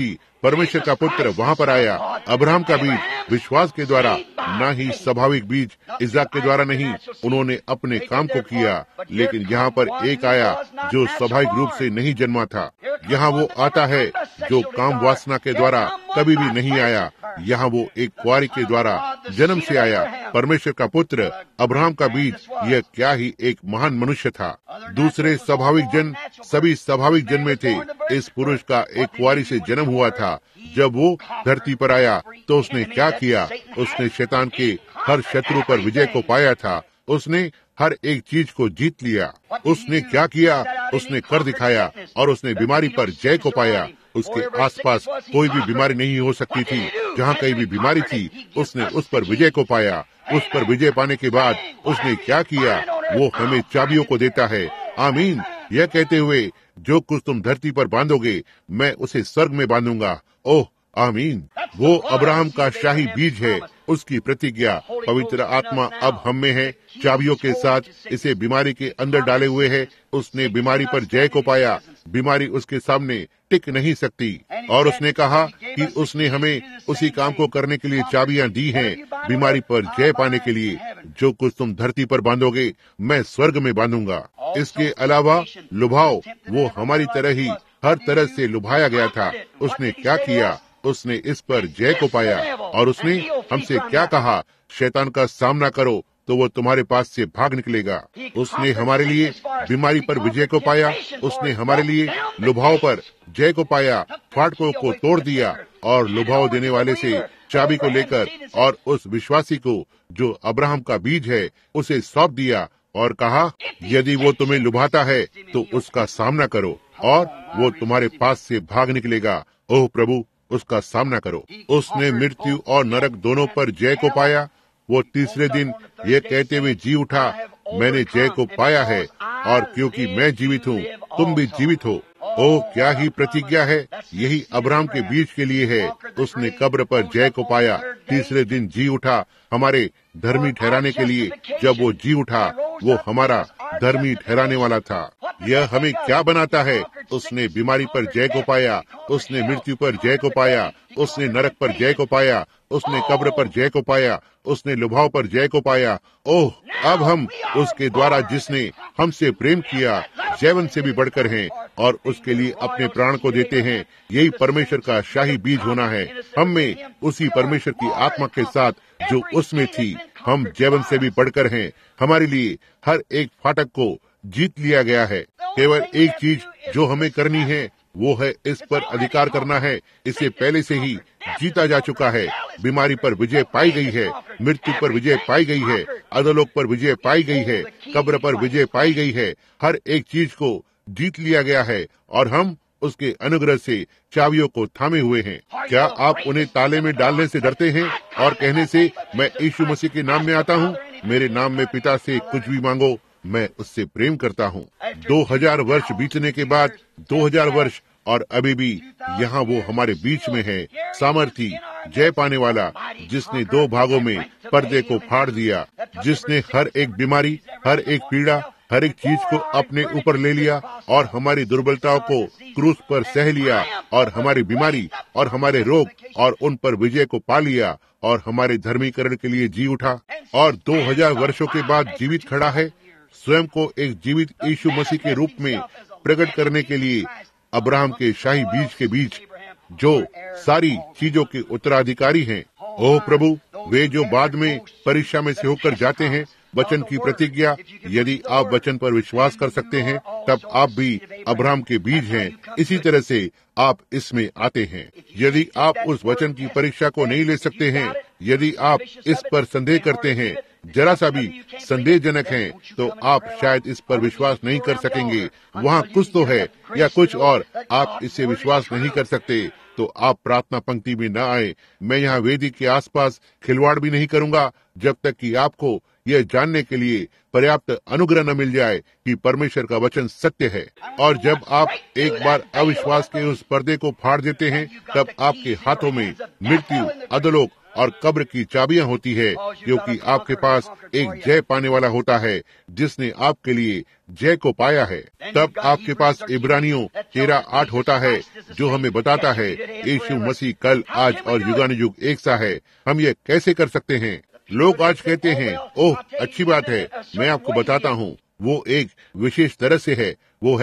[SPEAKER 1] परमेश्वर का पुत्र वहाँ पर आया। अब्राहम का बीज विश्वास के द्वारा, न ही स्वाभाविक बीज इसहाक के द्वारा नहीं। उन्होंने अपने काम को किया, लेकिन यहाँ पर एक आया जो स्वाभाविक रूप से नहीं जन्मा था। यहाँ वो आता है जो काम वासना के द्वारा कभी भी नहीं आया। यहाँ वो एक कुंवारी के द्वारा जन्म से आया। परमेश्वर का पुत्र, अब्राहम का बीज, यह क्या ही एक महान मनुष्य था। दूसरे स्वाभाविक जन सभी स्वाभाविक जन्मे थे। इस पुरुष का एक कुंवारी से जन्म हुआ था। जब वो धरती पर आया तो उसने क्या किया? उसने शैतान के हर शत्रु पर विजय को पाया था। उसने हर एक चीज को जीत लिया। उसने क्या किया? उसने कर दिखाया और उसने बीमारी पर जय को पाया। उसके आसपास कोई भी बीमारी नहीं हो सकती थी। जहाँ कहीं भी बीमारी थी, उसने उस पर विजय को पाया। उस पर विजय पाने के बाद उसने क्या किया? वो हमें चाबियों को देता है। आमीन। यह कहते हुए, जो कुछ तुम धरती पर बांधोगे, मैं उसे स्वर्ग में बांधूंगा। ओह आमीन। वो अब्राहम का शाही बीज है। उसकी प्रतिज्ञा पवित्र आत्मा अब हम में है। चाबियों के साथ इसे बीमारी के अंदर डाले हुए है। उसने बीमारी पर जय को पाया। बीमारी उसके सामने टिक नहीं सकती। और उसने कहा कि उसने हमें उसी काम को करने के लिए चाबियां दी हैं, बीमारी पर जय पाने के लिए। जो कुछ तुम धरती पर बांधोगे, मैं स्वर्ग में बांधूंगा। इसके अलावा लुभाव, वो हमारी तरह ही हर तरह से लुभाया गया था। उसने क्या किया? उसने इस पर जय को पाया। और उसने हमसे क्या कहा? शैतान का सामना करो तो वो तुम्हारे पास से भाग निकलेगा। उसने हमारे लिए बीमारी पर विजय को पाया। उसने हमारे लिए लुभाव पर जय को पाया, फाटकों को तोड़ दिया और लुभाव देने वाले से चाबी को लेकर और उस विश्वासी को जो अब्राहम का बीज है उसे सौंप दिया और कहा, यदि वो तुम्हें लुभाता है तो उसका सामना करो और वो तुम्हारे पास से भाग निकलेगा। ओह प्रभु, उसका सामना करो। उसने मृत्यु और नरक दोनों पर जय को पाया। वो तीसरे दिन ये कहते हुए जी उठा, मैंने जय को पाया है और क्योंकि मैं जीवित हूँ, तुम भी जीवित हो। ओह क्या ही प्रतिज्ञा है। यही अब्राहम के बीज के लिए है। उसने कब्र पर जय को पाया, तीसरे दिन जी उठा हमारे धर्मी ठहराने के लिए। जब वो जी उठा, वो हमारा धर्मी ठहराने वाला था। यह हमें क्या बनाता है? उसने बीमारी पर जय को पाया। उसने मृत्यु पर जय को पाया। उसने नरक पर जय को पाया। उसने कब्र पर जय को पाया। उसने लुभाव पर जय को पाया। ओह, अब हम उसके द्वारा जिसने हमसे प्रेम किया, जीवन से भी बढ़कर हैं और उसके लिए अपने प्राण को देते हैं। यही परमेश्वर का शाही बीज होना है। हम में उसी परमेश्वर की आत्मा के साथ जो उसमें थी, हम जीवन से भी बढ़कर हैं। हमारे लिए हर एक फाटक को जीत लिया गया है। केवल एक चीज जो हमें करनी है वो है इस पर अधिकार करना है। इसे पहले से ही जीता जा चुका है। बीमारी पर विजय पाई गई है, मृत्यु पर विजय पाई गई है, अधोलोक पर विजय पाई गई है, कब्र पर विजय पाई गई है। हर एक चीज को जीत लिया गया है और हम उसके अनुग्रह से चाबियों को थामे हुए हैं। क्या आप उन्हें ताले में डालने से डरते हैं और कहने से, मैं यीशु मसीह के नाम में आता हूँ, मेरे नाम में पिता से कुछ भी मांगो, मैं उससे प्रेम करता हूँ। 2000 वर्ष बीतने के बाद 2000 वर्ष और अभी भी यहाँ वो हमारे बीच में है। सामर्थी, जय पाने वाला, जिसने 2 भागों में पर्दे को फाड़ दिया, जिसने हर एक बीमारी, हर एक पीड़ा, हर एक चीज को अपने ऊपर ले लिया और हमारी दुर्बलताओं को क्रूस पर सह लिया और हमारी बीमारी और हमारे रोग और उन पर विजय को पा लिया और हमारे धर्मीकरण के लिए जी उठा और 2000 वर्षों के बाद जीवित खड़ा है, स्वयं को एक जीवित यीशु मसीह के रूप में प्रकट करने के लिए अब्राहम के शाही बीज के बीच, जो सारी चीजों के उत्तराधिकारी हैं। ओह प्रभु, वे जो बाद में परीक्षा में से होकर जाते हैं, वचन की प्रतिज्ञा, यदि आप वचन पर विश्वास कर सकते हैं, तब आप भी अब्राहम के बीज हैं। इसी तरह से आप इसमें आते हैं। यदि आप उस वचन की परीक्षा को नहीं ले सकते हैं, यदि आप इस पर संदेह करते हैं, जरा सा भी संदेहजनक हैं, तो आप शायद इस पर विश्वास नहीं कर सकेंगे। वहाँ कुछ तो है या कुछ और, आप इससे विश्वास नहीं कर सकते, तो आप प्रार्थना पंक्ति में न आए। मैं यहाँ वेदी के आसपास खिलवाड़ भी नहीं करूँगा जब तक कि आपको यह जानने के लिए पर्याप्त अनुग्रह न मिल जाए कि परमेश्वर का वचन सत्य है। और जब आप एक बार अविश्वास के उस पर्दे को फाड़ देते हैं, तब आपके हाथों में मृत्यु, अधोलोक और कब्र की चाबियां होती है, क्योंकि आपके पास एक जय पाने वाला होता है जिसने आपके लिए जय को पाया है। तब आपके पास इब्रानियों 13:8 होता है, जो हमें बताता है यीशु मसीह कल, आज और युगानुयुग एक सा है। हम ये कैसे कर सकते हैं? लोग आज कहते हैं, ओह अच्छी बात है, मैं आपको बताता हूँ, वो एक विशेष तरह से है,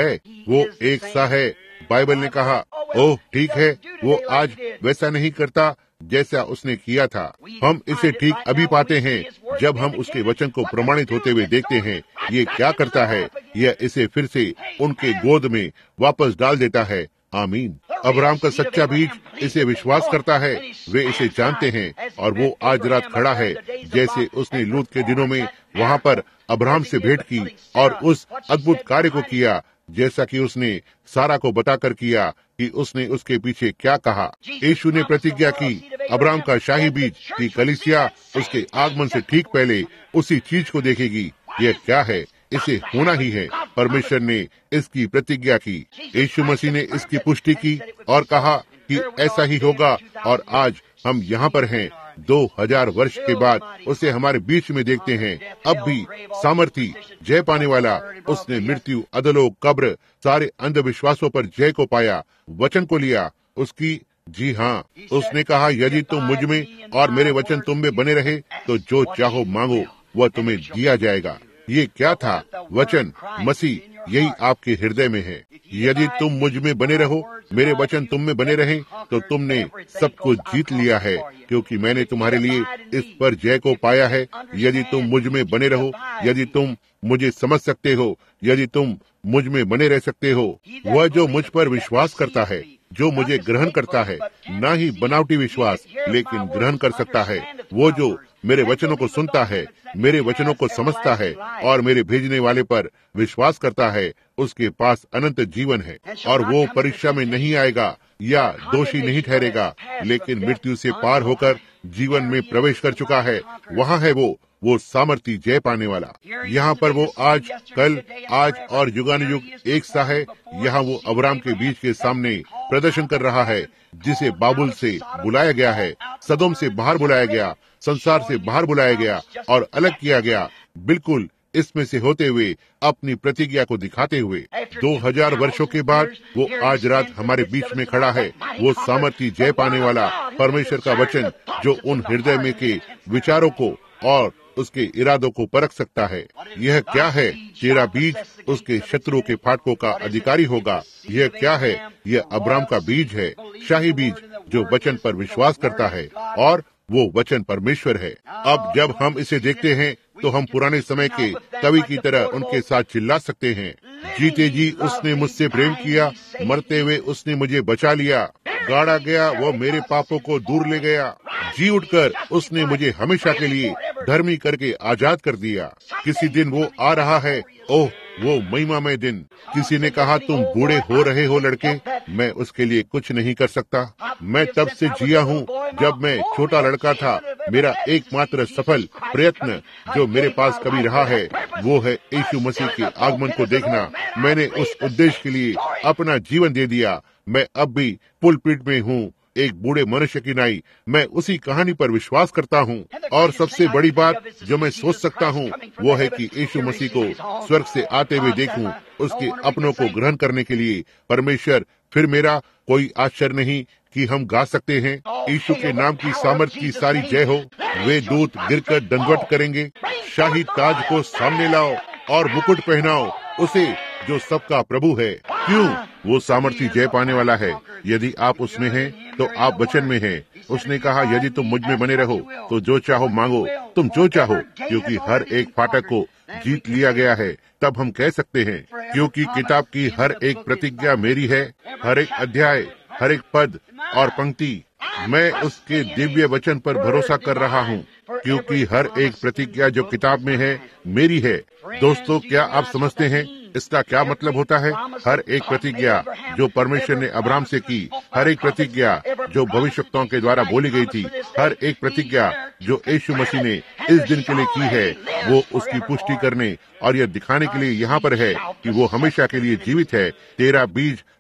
[SPEAKER 1] वो एक सा है। बाइबल ने कहा, ओह ठीक है, वो आज वैसा नहीं करता जैसा उसने किया था। हम इसे ठीक अभी पाते हैं जब हम उसके वचन को प्रमाणित होते हुए देखते हैं। ये क्या करता है? यह इसे फिर से उनके गोद में वापस डाल देता है। आमीन। अब्राहम का सच्चा बीज इसे विश्वास करता है, वे इसे जानते हैं, और वो आज रात खड़ा है जैसे उसने लूत के दिनों में वहाँ पर अब्राहम से भेंट की और उस अद्भुत कार्य को किया, जैसा कि उसने सारा को बताकर किया कि उसने उसके पीछे क्या कहा। यीशु ने प्रतिज्ञा की, अब्राहम का शाही बीज की कलीसिया उसके आगमन से ठीक पहले उसी चीज को देखेगी। यह क्या है? इसे होना ही है। परमेश्वर ने इसकी प्रतिज्ञा की, यीशु मसीह ने इसकी पुष्टि की और कहा कि ऐसा ही होगा, और आज हम यहाँ पर हैं। 2000 वर्ष के बाद उसे हमारे बीच में देखते हैं। अब भी सामर्थी जय पाने वाला, उसने मृत्यु, अधोलोक, कब्र, सारे अंधविश्वासों पर जय को पाया, वचन को लिया उसकी। जी हाँ, उसने कहा, यदि तुम मुझ में और मेरे वचन तुम में बने रहे तो जो चाहो मांगो वह तुम्हें दिया जाएगा। ये क्या था? वचन, मसीह, यही आपके हृदय में है। यदि तुम मुझ में बने रहो, मेरे वचन तुम में बने रहे, तो तुमने सब कुछ जीत लिया है, क्योंकि मैंने तुम्हारे लिए इस पर जय को पाया है। यदि तुम मुझ में बने रहो, यदि तुम मुझे समझ सकते हो, यदि तुम मुझ में बने रह सकते हो, वह जो मुझ पर विश्वास करता है, जो मुझे ग्रहण करता है, ना ही बनावटी विश्वास लेकिन ग्रहण कर सकता है, वो जो मेरे वचनों को सुनता है, मेरे वचनों को समझता है और मेरे भेजने वाले पर विश्वास करता है, उसके पास अनंत जीवन है। और वो परीक्षा में नहीं आएगा या दोषी नहीं ठहरेगा, लेकिन मृत्यु से पार होकर जीवन में प्रवेश कर चुका है। वहाँ है वो सामर्थी जय पाने वाला। यहाँ पर वो आज, कल, आज और युगानुयुग एक सा है। यहाँ वो अब्राहम के बीज के सामने प्रदर्शन कर रहा है, जिसे बाबुल से बुलाया गया है, सदोम से बाहर बुलाया गया, संसार से बाहर बुलाया गया और अलग किया गया, बिल्कुल इसमें से होते हुए अपनी प्रतिज्ञा को दिखाते हुए। 2000 वर्षों के बाद वो आज रात हमारे बीच में खड़ा है। वो सामर्थी जय पाने वाला परमेश्वर का वचन, जो उन हृदय में के विचारों को और उसके इरादों को परख सकता है। यह क्या है? तेरा बीज उसके शत्रुओं के फाटकों का अधिकारी होगा। यह क्या है? यह अब्राहम का बीज है, शाही बीज, जो वचन पर विश्वास करता है, और वो वचन परमेश्वर है। अब जब हम इसे देखते हैं तो हम पुराने समय के कवि की तरह उनके साथ चिल्ला सकते हैं, जीते जी उसने मुझसे प्रेम किया, मरते हुए उसने मुझे बचा लिया, गाड़ा गया वो मेरे पापों को दूर ले गया, जी उठकर उसने मुझे हमेशा के लिए धर्मी करके आजाद कर दिया। किसी दिन वो आ रहा है, ओह वो महिमामय दिन। किसी ने कहा, तुम बूढ़े हो रहे हो लड़के। मैं उसके लिए कुछ नहीं कर सकता। मैं तब से जिया हूँ जब मैं छोटा लड़का था। मेरा एकमात्र सफल प्रयत्न जो मेरे पास कभी रहा है, वो है यीशु मसीह के आगमन को देखना। मैंने उस उद्देश्य के लिए अपना जीवन दे दिया। मैं अब भी पुलपिट में हूँ, एक बूढ़े मनुष्य की नाई। मैं उसी कहानी पर विश्वास करता हूँ। और सबसे बड़ी बात जो मैं सोच सकता हूँ वो है कि यीशु मसीह को स्वर्ग से आते हुए देखूं, उसके अपनों को ग्रहण करने के लिए। परमेश्वर, फिर मेरा कोई आश्चर्य नहीं कि हम गा सकते हैं, यीशु के नाम की सामर्थ की सारी जय हो। वे दूत गिरकर दंडवत करेंगे। शाही ताज को सामने लाओ और मुकुट पहनाओ उसे जो सबका प्रभु है। क्यों? वो सामर्थी जय पाने वाला है। यदि आप उसमें हैं तो आप वचन में हैं। उसने कहा, यदि तुम मुझ में बने रहो तो जो चाहो मांगो, तुम जो चाहो, क्योंकि हर एक फाटक को जीत लिया गया है। तब हम कह सकते हैं, क्योंकि किताब की हर एक प्रतिज्ञा मेरी है, हर एक अध्याय, हर एक पद और पंक्ति। मैं उसके दिव्य वचन पर भरोसा कर रहा हूँ, क्योंकि हर एक प्रतिज्ञा जो किताब में है मेरी है। दोस्तों, क्या आप समझते हैं इसका क्या मतलब होता है? हर एक प्रतिज्ञा जो परमेश्वर ने अब्राहम से की, हर एक प्रतिज्ञा जो भविष्यवक्ताओं के द्वारा बोली गई थी, हर एक प्रतिज्ञा जो यीशु मसीह ने इस दिन के लिए की है, वो उसकी पुष्टि करने और यह दिखाने के लिए यहाँ पर है कि वो हमेशा के लिए जीवित है। तेरा बीज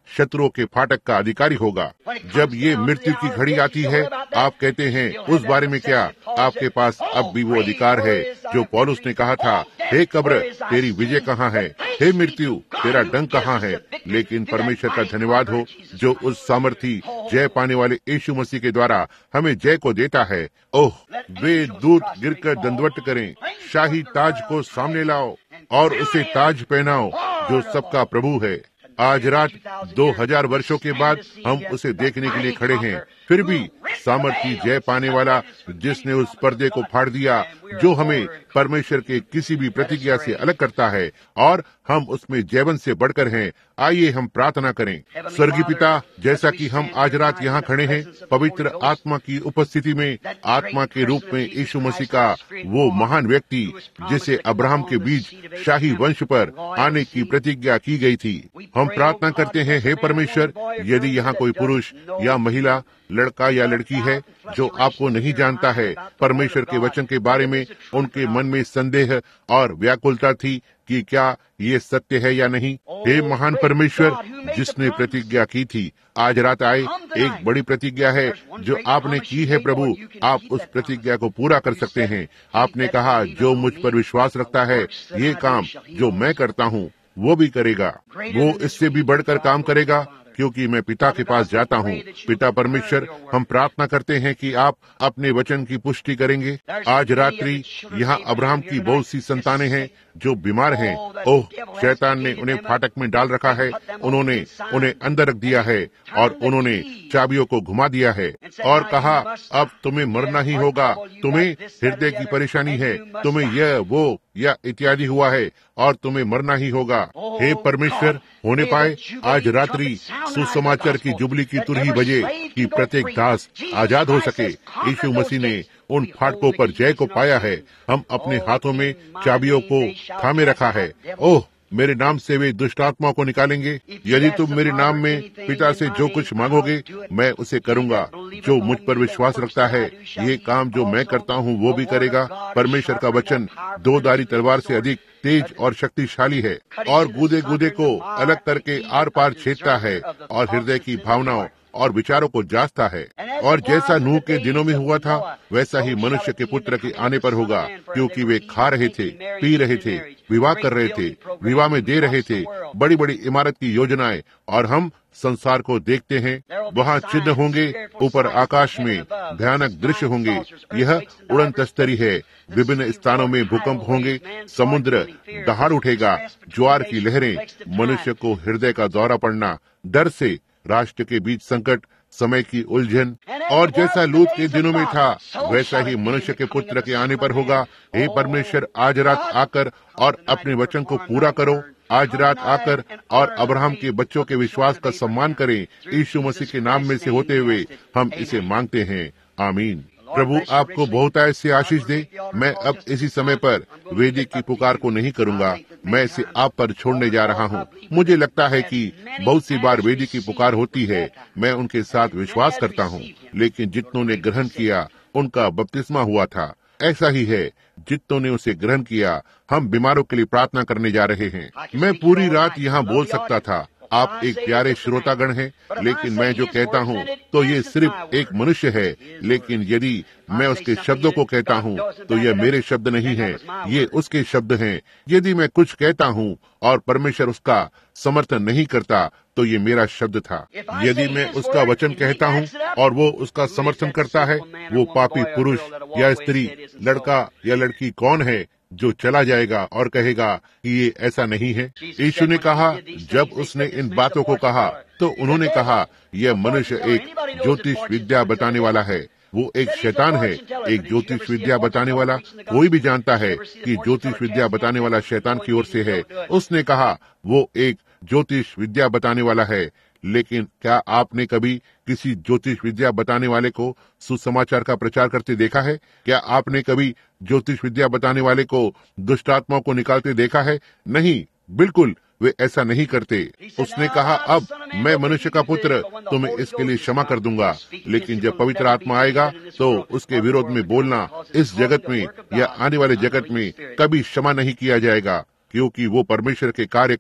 [SPEAKER 1] शत्रुओं के फाटक का अधिकारी होगा। जब ये मृत्यु की घड़ी आती है, आप कहते हैं उस बारे में क्या? आपके पास अब भी वो अधिकार है जो पौलुस ने कहा था, हे कब्र तेरी विजय कहाँ है, हे मृत्यु तेरा डंक कहाँ है। लेकिन परमेश्वर का धन्यवाद हो जो उस सामर्थी जय पाने वाले यीशु मसीह के द्वारा हमें जय को देता है। ओह, वे दूत गिरकर दंडवत करें, शाही ताज को सामने लाओ और उसे ताज पहनाओ जो सबका प्रभु है। आज रात 2000 वर्षों के बाद हम उसे देखने के लिए खड़े हैं। फिर भी सामर्थी जय पाने वाला जिसने उस पर्दे को फाड़ दिया जो हमें परमेश्वर के किसी भी प्रतिज्ञा से अलग करता है, और हम उसमें जैवन से बढ़कर हैं। आइए हम प्रार्थना करें। स्वर्गीय पिता, जैसा कि हम आज रात यहाँ खड़े हैं पवित्र आत्मा की उपस्थिति में, आत्मा के रूप में यीशु मसीह का वो महान व्यक्ति जिसे अब्राहम के बीच शाही वंश पर आने की प्रतिज्ञा की गई थी, हम प्रार्थना करते हैं, हे परमेश्वर, यदि यहाँ कोई पुरुष या महिला, लड़का या लड़की है जो आपको नहीं जानता है, परमेश्वर के वचन के बारे में उनके मन में संदेह और व्याकुलता थी कि क्या ये सत्य है या नहीं, हे महान परमेश्वर जिसने प्रतिज्ञा की थी, आज रात आए। एक बड़ी प्रतिज्ञा है जो आपने की है प्रभु, आप उस प्रतिज्ञा को पूरा कर सकते हैं। आपने कहा जो मुझ पर विश्वास रखता है ये काम जो मैं करता हूँ वो भी करेगा, वो इससे भी बढ़कर काम करेगा, क्योंकि मैं पिता के पास जाता हूँ। पिता परमेश्वर, हम प्रार्थना करते हैं कि आप अपने वचन की पुष्टि करेंगे। आज रात्रि यहाँ अब्राहम की बहुत सी संतानें हैं जो बीमार हैं। ओह, शैतान ने उन्हें फाटक में डाल रखा है, उन्होंने उन्हें अंदर रख दिया है और उन्होंने चाबियों को घुमा दिया है और कहा अब तुम्हें मरना ही होगा, तुम्हें हृदय की परेशानी है, तुम्हें यह वो या इत्यादि हुआ है और तुम्हें मरना ही होगा। हे परमेश्वर, होने पाए आज रात्रि सुसमाचार की जुबली की तुरही बजे कि प्रत्येक दास आजाद हो सके। यीशु मसीह ने उन फाटकों पर जय को पाया है। हम अपने हाथों में चाबियों को थामे रखा है। ओह, मेरे नाम से वे दुष्ट आत्माओं को निकालेंगे। यदि तुम मेरे नाम में पिता से जो कुछ मांगोगे मैं उसे करूंगा। जो मुझ पर विश्वास रखता है ये काम जो मैं करता हूँ वो भी करेगा। परमेश्वर का वचन दो धारी तलवार से अधिक तेज और शक्तिशाली है और गूदे गूदे को अलग करके आर पार छेदता है और हृदय की भावनाओं और विचारों को जांचता है। और जैसा नूह के दिनों में हुआ था वैसा ही मनुष्य के पुत्र के आने पर होगा, क्योंकि वे खा रहे थे, पी रहे थे, विवाह कर रहे थे, विवाह में दे रहे थे, बड़ी बड़ी इमारत की योजनाएं, और हम संसार को देखते हैं। वहाँ चिन्ह होंगे, ऊपर आकाश में भयानक दृश्य होंगे। यह उड़न तस्तरी है। विभिन्न स्थानों में भूकंप होंगे, समुद्र दहाड़ उठेगा, ज्वार की लहरें, मनुष्य को हृदय का दौरा पड़ना, डर से, राष्ट्र के बीच संकट, समय की उलझन। और जैसा लूत के दिनों में था वैसा ही मनुष्य के पुत्र के आने पर होगा। हे परमेश्वर, आज रात आकर और अपने वचन को पूरा करो। आज रात आकर और अब्राहम के बच्चों के विश्वास का सम्मान करें। यीशु मसीह के नाम में से होते हुए हम इसे मांगते हैं, आमीन। प्रभु आपको बहुतायत से आशीष दे। मैं अब इसी समय पर वेदी की पुकार को नहीं करूंगा, मैं इसे आप पर छोड़ने जा रहा हूं। मुझे लगता है कि बहुत सी बार वेदी की पुकार होती है, मैं उनके साथ विश्वास करता हूं, लेकिन जितनों ने ग्रहण किया उनका बपतिस्मा हुआ था। ऐसा ही है, जितनों ने उसे ग्रहण किया। हम बीमारों के लिए प्रार्थना करने जा रहे हैं। मैं पूरी रात यहाँ बोल सकता था, आप एक प्यारे श्रोतागण हैं, लेकिन मैं जो कहता हूँ तो ये सिर्फ एक मनुष्य है, लेकिन यदि मैं उसके शब्दों को कहता हूँ तो ये मेरे शब्द नहीं हैं, ये उसके शब्द हैं। यदि मैं कुछ कहता हूँ और परमेश्वर उसका समर्थन नहीं करता तो ये मेरा शब्द था। यदि मैं उसका वचन कहता हूँ और वो उसका समर्थन करता है, वो पापी पुरुष या स्त्री, लड़का या लड़की कौन है जो चला जाएगा और कहेगा कि ये ऐसा नहीं है। यीशु ने कहा, जब उसने इन बातों को कहा तो उन्होंने कहा यह मनुष्य एक ज्योतिष विद्या बताने वाला है। वो एक शैतान है। एक ज्योतिष विद्या बताने वाला, कोई भी जानता है कि ज्योतिष विद्या बताने वाला शैतान की ओर से है। उसने कहा वो एक ज्योतिष विद्या बताने वाला है। लेकिन क्या आपने कभी किसी ज्योतिष विद्या बताने वाले को सुसमाचार का प्रचार करते देखा है? क्या आपने कभी ज्योतिष विद्या बताने वाले को दुष्ट आत्माओं को निकालते देखा है? नहीं, बिल्कुल वे ऐसा नहीं करते। उसने कहा, अब मैं मनुष्य का पुत्र तुम्हें इसके लिए क्षमा कर दूंगा, लेकिन जब पवित्र आत्मा आएगा तो उसके विरोध में बोलना इस जगत में या आने वाले जगत में कभी क्षमा नहीं किया जाएगा, क्योंकि वो परमेश्वर के कार्य को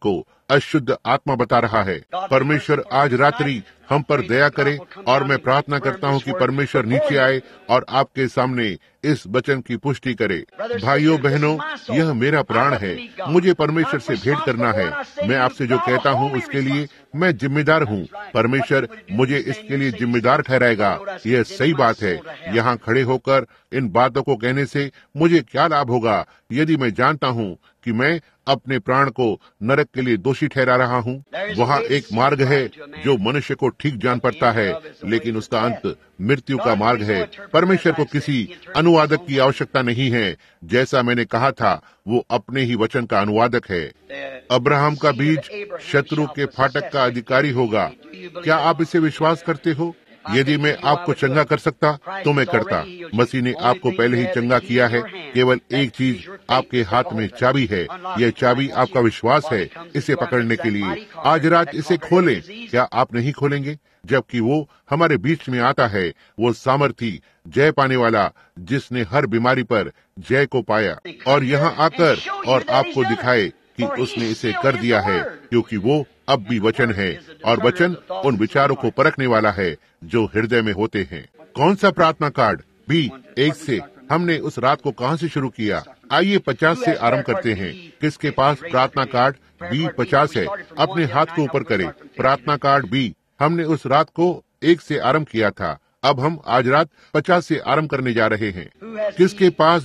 [SPEAKER 1] अशुद्ध आत्मा बता रहा है। परमेश्वर आज रात्रि हम पर दया करे और मैं प्रार्थना करता हूँ कि परमेश्वर नीचे आए और आपके सामने इस वचन की पुष्टि करे। भाइयों बहनों, यह मेरा प्राण है, मुझे परमेश्वर से भेंट करना है। मैं आपसे जो कहता हूँ उसके लिए मैं जिम्मेदार हूँ। परमेश्वर मुझे इसके लिए जिम्मेदार ठहराएगा। यह सही बात है। यहाँ खड़े होकर इन बातों को कहने से मुझे क्या लाभ होगा यदि मैं जानता हूँ कि मैं अपने प्राण को नरक के लिए दोषी ठहरा रहा हूँ। वहाँ एक मार्ग है जो मनुष्य को ठीक जान पड़ता है, लेकिन उसका अंत मृत्यु का मार्ग है। परमेश्वर को किसी अनुवादक की आवश्यकता नहीं है। जैसा मैंने कहा था, वो अपने ही वचन का अनुवादक है। अब्राहम का बीज शत्रु के फाटक का अधिकारी होगा। क्या आप इसे विश्वास करते हो? यदि मैं आपको चंगा कर सकता तो मैं करता। मसीह ने आपको पहले ही चंगा किया है। केवल एक चीज आपके हाथ में चाबी है। यह चाबी आपका विश्वास है। इसे पकड़ने के लिए आज रात इसे खोलें। क्या आप नहीं खोलेंगे? जबकि वो हमारे बीच में आता है, वो सामर्थी जय पाने वाला, जिसने हर बीमारी पर जय को पाया, और यहाँ आकर और आपको दिखाए कि उसने इसे कर दिया है, क्योंकि वो अब भी वचन है और वचन उन विचारों को परखने वाला है जो हृदय में होते हैं। कौन सा प्रार्थना कार्ड? B1 से। हमने उस रात को कहाँ से शुरू किया? आइए 50 से आरंभ करते हैं। किसके पास प्रार्थना कार्ड B50 है? अपने हाथ को ऊपर करें। प्रार्थना कार्ड B। हमने उस रात को 1 से आरंभ किया था। अब हम आज रात 50 से आरंभ करने जा रहे हैं। किसके पास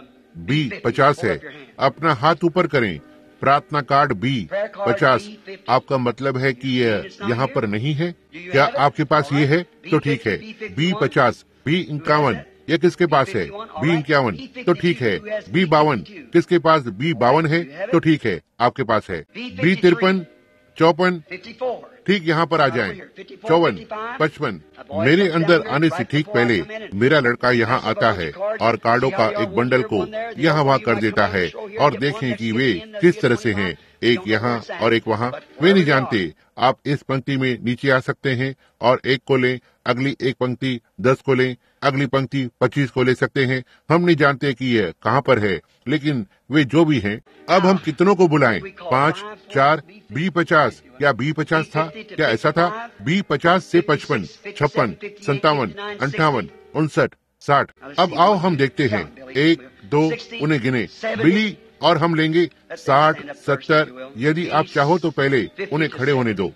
[SPEAKER 1] B50 है? अपना हाथ ऊपर करें। प्रार्थना कार्ड B50। आपका मतलब है कि यह यहाँ पर नहीं है? क्या आपके पास ये है? तो ठीक है। B50, B51, यह किसके पास है? B51, तो ठीक है। B52, किसके पास B52 है? तो ठीक है, आपके पास है। B53, 54, ठीक यहाँ पर आ जाएं। 54, 55। मेरे अंदर आने से ठीक पहले मेरा लड़का यहाँ आता है और कार्डों का एक बंडल को यहाँ वहाँ कर देता है, और देखें कि वे किस तरह से हैं। एक यहाँ और एक वहाँ। वे नहीं जानते। आप इस पंक्ति में नीचे आ सकते हैं और एक को लें, अगली एक पंक्ति 10 को लें, अगली पंक्ति 25 को ले सकते हैं। हम नहीं जानते कि यह कहाँ पर है, लेकिन वे जो भी हैं। अब हम कितनों को बुलाएं? 5, 4, B50। क्या B50 था? क्या ऐसा था? B50 से 55, 56, 57, 58, 59, 60। अब आओ हम देखते हैं। 1, 2, उन्हें गिने बिली, और हम लेंगे 60, 70। यदि आप चाहो तो पहले उन्हें खड़े होने दो।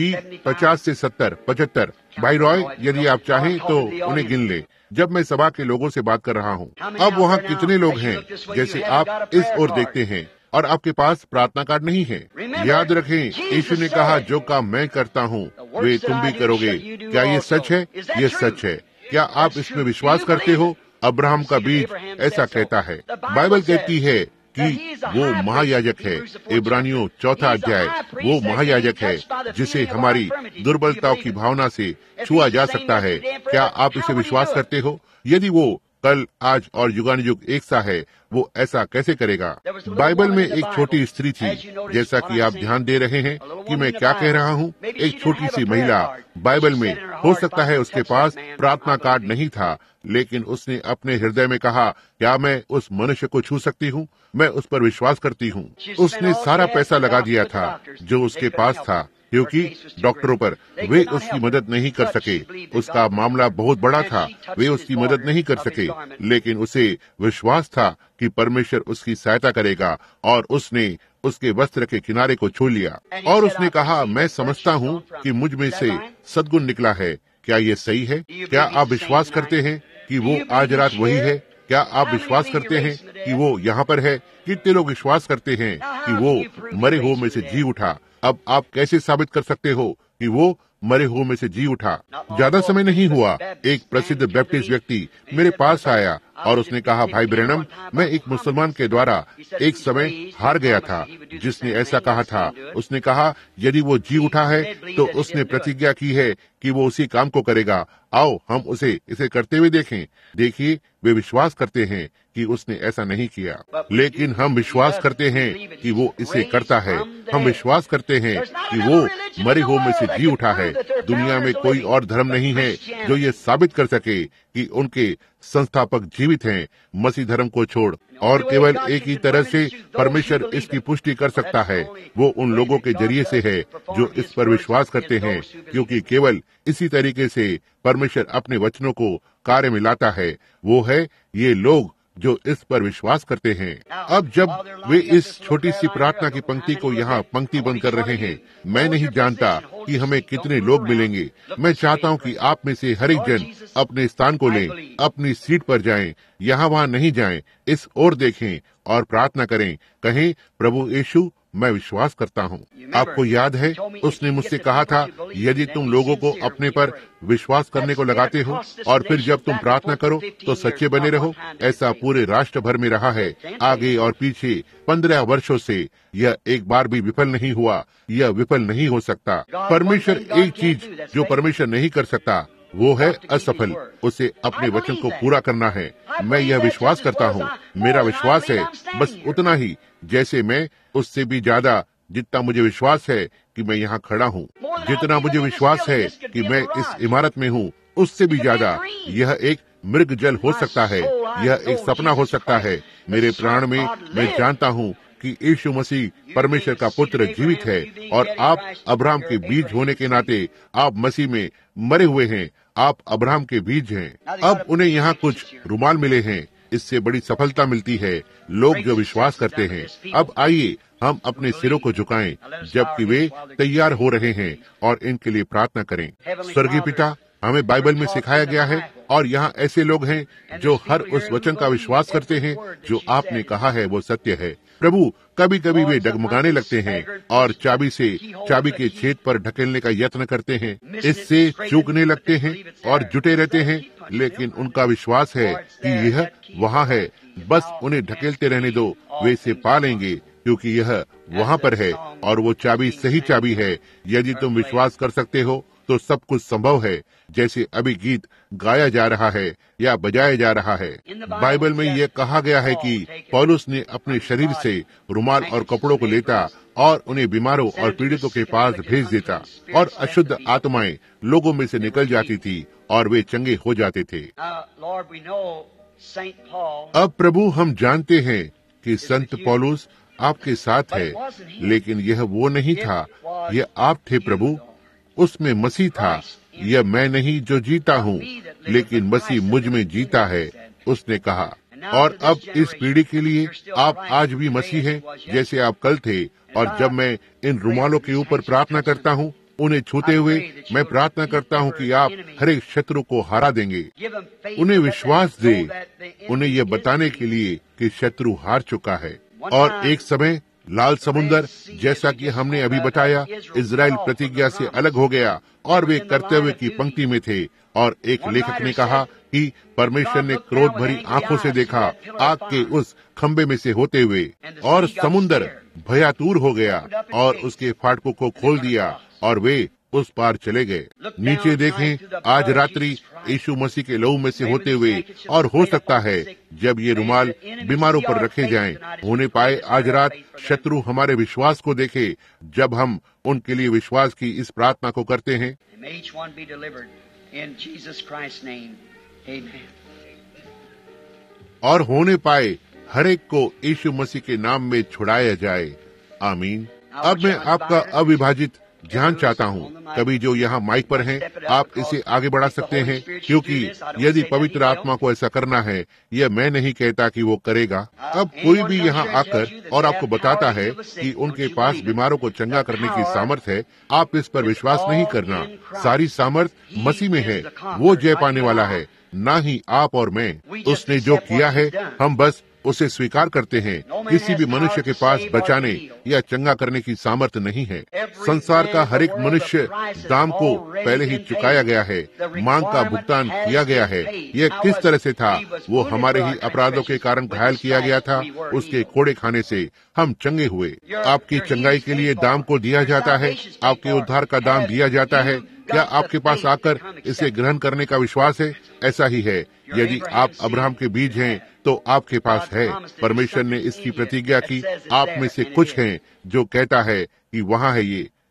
[SPEAKER 1] B50 से 70, 75। भाई रॉय, यदि आप चाहें तो उन्हें गिन ले जब मैं सभा के लोगों से बात कर रहा हूँ। अब वहाँ कितने लोग हैं? जैसे आप इस ओर देखते हैं और आपके पास प्रार्थना कार्ड नहीं है। याद रखें, यीशु ने कहा, जो काम मैं करता हूँ वे तुम भी करोगे। क्या ये सच है? ये सच है। क्या आप इसमें विश्वास करते हो? अब्राहम का बीज ऐसा कहता है। बाइबल कहती है कि वो महायाजक है। इब्रानियों 4 अध्याय। वो महायाजक है जिसे हमारी दुर्बलताओं की भावना से छुआ जा सकता है। क्या आप इसे विश्वास करते हो? यदि वो कल, आज और युगानुयुग एक सा है, वो ऐसा कैसे करेगा? बाइबल में एक छोटी स्त्री थी। जैसा कि आप ध्यान दे रहे हैं कि मैं क्या कह रहा हूँ, एक छोटी सी महिला बाइबल में। हो सकता है उसके पास प्रार्थना कार्ड नहीं था, लेकिन उसने अपने हृदय में कहा, क्या मैं उस मनुष्य को छू सकती हूँ? मैं उस पर विश्वास करती हूँ। उसने सारा पैसा लगा दिया था जो उसके पास था, क्योंकि डॉक्टरों पर वे उसकी मदद नहीं कर सके। उसका मामला बहुत बड़ा था, वे उसकी मदद नहीं कर सके, लेकिन उसे विश्वास था कि परमेश्वर उसकी सहायता करेगा, और उसने उसके वस्त्र के किनारे को छू लिया और उसने कहा, मैं समझता हूँ कि मुझ में से सद्गुण निकला है। क्या ये सही है? क्या आप विश्वास करते हैं कि वो आज रात वही है? क्या आप विश्वास करते हैं कि वो यहाँ पर है? कितने लोग विश्वास करते हैं कि वो मरे हुओं में से जी उठा? अब आप कैसे साबित कर सकते हो कि वो मरे हुओं में से जी उठा? ज्यादा समय नहीं हुआ, एक प्रसिद्ध बैप्टिस्ट व्यक्ति मेरे पास आया और उसने कहा, भाई ब्रैनम, मैं एक मुसलमान के द्वारा एक समय हार गया था जिसने ऐसा कहा था। उसने कहा, यदि वो जी उठा है तो उसने प्रतिज्ञा की है कि वो उसी काम को करेगा। आओ हम उसे इसे करते हुए देखें। देखिए, वे विश्वास करते हैं कि उसने ऐसा नहीं किया, लेकिन हम विश्वास करते हैं कि वो इसे करता है। हम विश्वास करते हैं कि वो मरे हुओं में से जी उठा है। दुनिया में कोई और धर्म नहीं है जो ये साबित कर सके कि उनके संस्थापक जीवित हैं, मसीह धर्म को छोड़। और केवल एक ही तरह से परमेश्वर इसकी पुष्टि कर सकता है, वो उन लोगों के जरिए से है जो इस पर विश्वास करते हैं, क्योंकि केवल इसी तरीके से परमेश्वर अपने वचनों को कार्य में लाता है। वो है ये लोग जो इस पर विश्वास करते हैं। अब जब वे इस छोटी सी प्रार्थना की पंक्ति को यहाँ पंक्ति बंद कर रहे हैं, मैं नहीं जानता कि हमें कितने लोग मिलेंगे। मैं चाहता हूँ कि आप में से हर एक जन अपने स्थान को लें, अपनी सीट पर जाएं, यहाँ वहाँ नहीं जाएं, इस ओर देखें और प्रार्थना करें। कहें, प्रभु यीशु, मैं विश्वास करता हूँ। आपको याद है, उसने मुझसे कहा था, यदि तुम लोगों को अपने पर विश्वास करने को लगाते हो और फिर जब तुम प्रार्थना करो तो सच्चे बने रहो। ऐसा पूरे राष्ट्र भर में रहा है, आगे और पीछे 15 वर्षों से। यह एक बार भी विफल नहीं हुआ, यह विफल नहीं हो सकता। परमेश्वर एक चीज जो परमेश्वर नहीं कर सकता, वो है असफल। उसे अपने वचन को पूरा करना है। मैं यह विश्वास करता हूँ। मेरा विश्वास है बस उतना ही, जैसे मैं उससे भी ज्यादा, जितना मुझे विश्वास है कि मैं यहाँ खड़ा हूँ, जितना मुझे विश्वास है कि मैं इस इमारत में हूँ, उससे भी ज्यादा। यह एक मृग जल हो सकता है, यह एक सपना हो सकता है। मेरे प्राण में मैं जानता हूँ कि यीशु मसीह परमेश्वर का पुत्र जीवित है, और आप अब्राहम के बीज होने के नाते आप मसीह में मरे हुए हैं। आप अब्राहम के बीज हैं। अब उन्हें यहाँ कुछ रुमाल मिले हैं, इससे बड़ी सफलता मिलती है लोग जो विश्वास करते हैं। अब आइए हम अपने सिरों को झुकाएं जबकि वे तैयार हो रहे हैं और इनके लिए प्रार्थना करें। स्वर्गीय पिता, हमें बाइबल में सिखाया गया है और यहाँ ऐसे लोग हैं जो हर उस वचन का विश्वास करते हैं जो आपने कहा है वो सत्य है। प्रभु, कभी कभी वे डगमगाने लगते हैं और चाबी से चाबी के छेद पर ढकेलने का यत्न करते हैं, इससे चूकने लगते हैं और जुटे रहते हैं, लेकिन उनका विश्वास है कि यह वहाँ है। बस उन्हें ढकेलते रहने दो, वे इसे पा लेंगे, क्योंकि यह वहाँ पर है और वो चाबी सही चाबी है। यदि तुम विश्वास कर सकते हो तो सब कुछ संभव है। जैसे अभी गीत गाया जा रहा है या बजाया जा रहा है, बाइबल में यह कहा गया है कि पौलुस ने अपने शरीर से रुमाल और कपड़ों को लेता और उन्हें बीमारों और पीड़ितों के पास भेज देता, और अशुद्ध आत्माएं लोगों में से निकल जाती थी और वे चंगे हो जाते थे। अब प्रभु, हम जानते हैं कि संत पौलुस आपके साथ है, लेकिन यह वो नहीं था, यह आप थे प्रभु। उसमें मसीह था। यह मैं नहीं जो जीता हूँ, लेकिन मसीह मुझ में जीता है, उसने कहा। और अब इस पीढ़ी के लिए आप आज भी मसीह हैं जैसे आप कल थे। और जब मैं इन रुमालों के ऊपर प्रार्थना करता हूँ, उन्हें छूते हुए मैं प्रार्थना करता हूँ कि आप हर एक शत्रु को हरा देंगे। उन्हें विश्वास दे, उन्हें यह बताने के लिए कि शत्रु हार चुका है। और एक समय लाल समुन्दर, जैसा कि हमने अभी बताया, इजराइल प्रतिज्ञा से अलग हो गया और वे कर्तव्य की पंक्ति में थे। और एक लेखक ने कहा कि परमेश्वर ने क्रोध भरी आंखों से देखा आग के उस खंबे में से होते हुए, और समुन्दर भयातुर हो गया और उसके फाटकों को खोल दिया और वे उस पार चले गए। नीचे देखें, आज रात्रि यीशु मसीह के लहू में से होते हुए, और हो सकता है जब ये रुमाल बीमारों पर रखे जाएं, होने पाए आज रात शत्रु हमारे विश्वास को देखे जब हम उनके लिए विश्वास की इस प्रार्थना को करते हैं। और होने पाए हर एक को यीशु मसीह के नाम में छुड़ाया जाए। आमीन। अब मैं आपका अविभाजित ध्यान चाहता हूँ। कभी जो यहाँ माइक पर हैं, आप इसे आगे बढ़ा सकते हैं, क्योंकि यदि पवित्र आत्मा को ऐसा करना है, यह मैं नहीं कहता कि वो करेगा। अब कोई भी यहाँ आकर और आपको बताता है कि उनके पास बीमारों को चंगा करने की सामर्थ है, आप इस पर विश्वास नहीं करना। सारी सामर्थ मसीह में है। वो जय पाने वाला है, ना ही आप और मैं। उसने जो किया है हम बस उसे स्वीकार करते हैं। किसी भी मनुष्य के पास बचाने या चंगा करने की सामर्थ्य नहीं है। संसार का हर एक मनुष्य दाम को पहले ही चुकाया गया है, मांग का भुगतान किया गया है। यह किस तरह से था? वो हमारे ही अपराधों के कारण घायल किया गया था, उसके कोड़े खाने से हम चंगे हुए। आपकी चंगाई के लिए दाम को दिया जाता है, आपके उद्धार का दाम दिया जाता है। क्या आपके पास आकर इसे ग्रहण करने का विश्वास है? ऐसा ही है। यदि आप अब्राहम के बीज हैं तो आपके पास है। परमेश्वर ने इसकी प्रतिज्ञा की, आप में से कुछ हैं जो कहता है कि वहाँ है ये,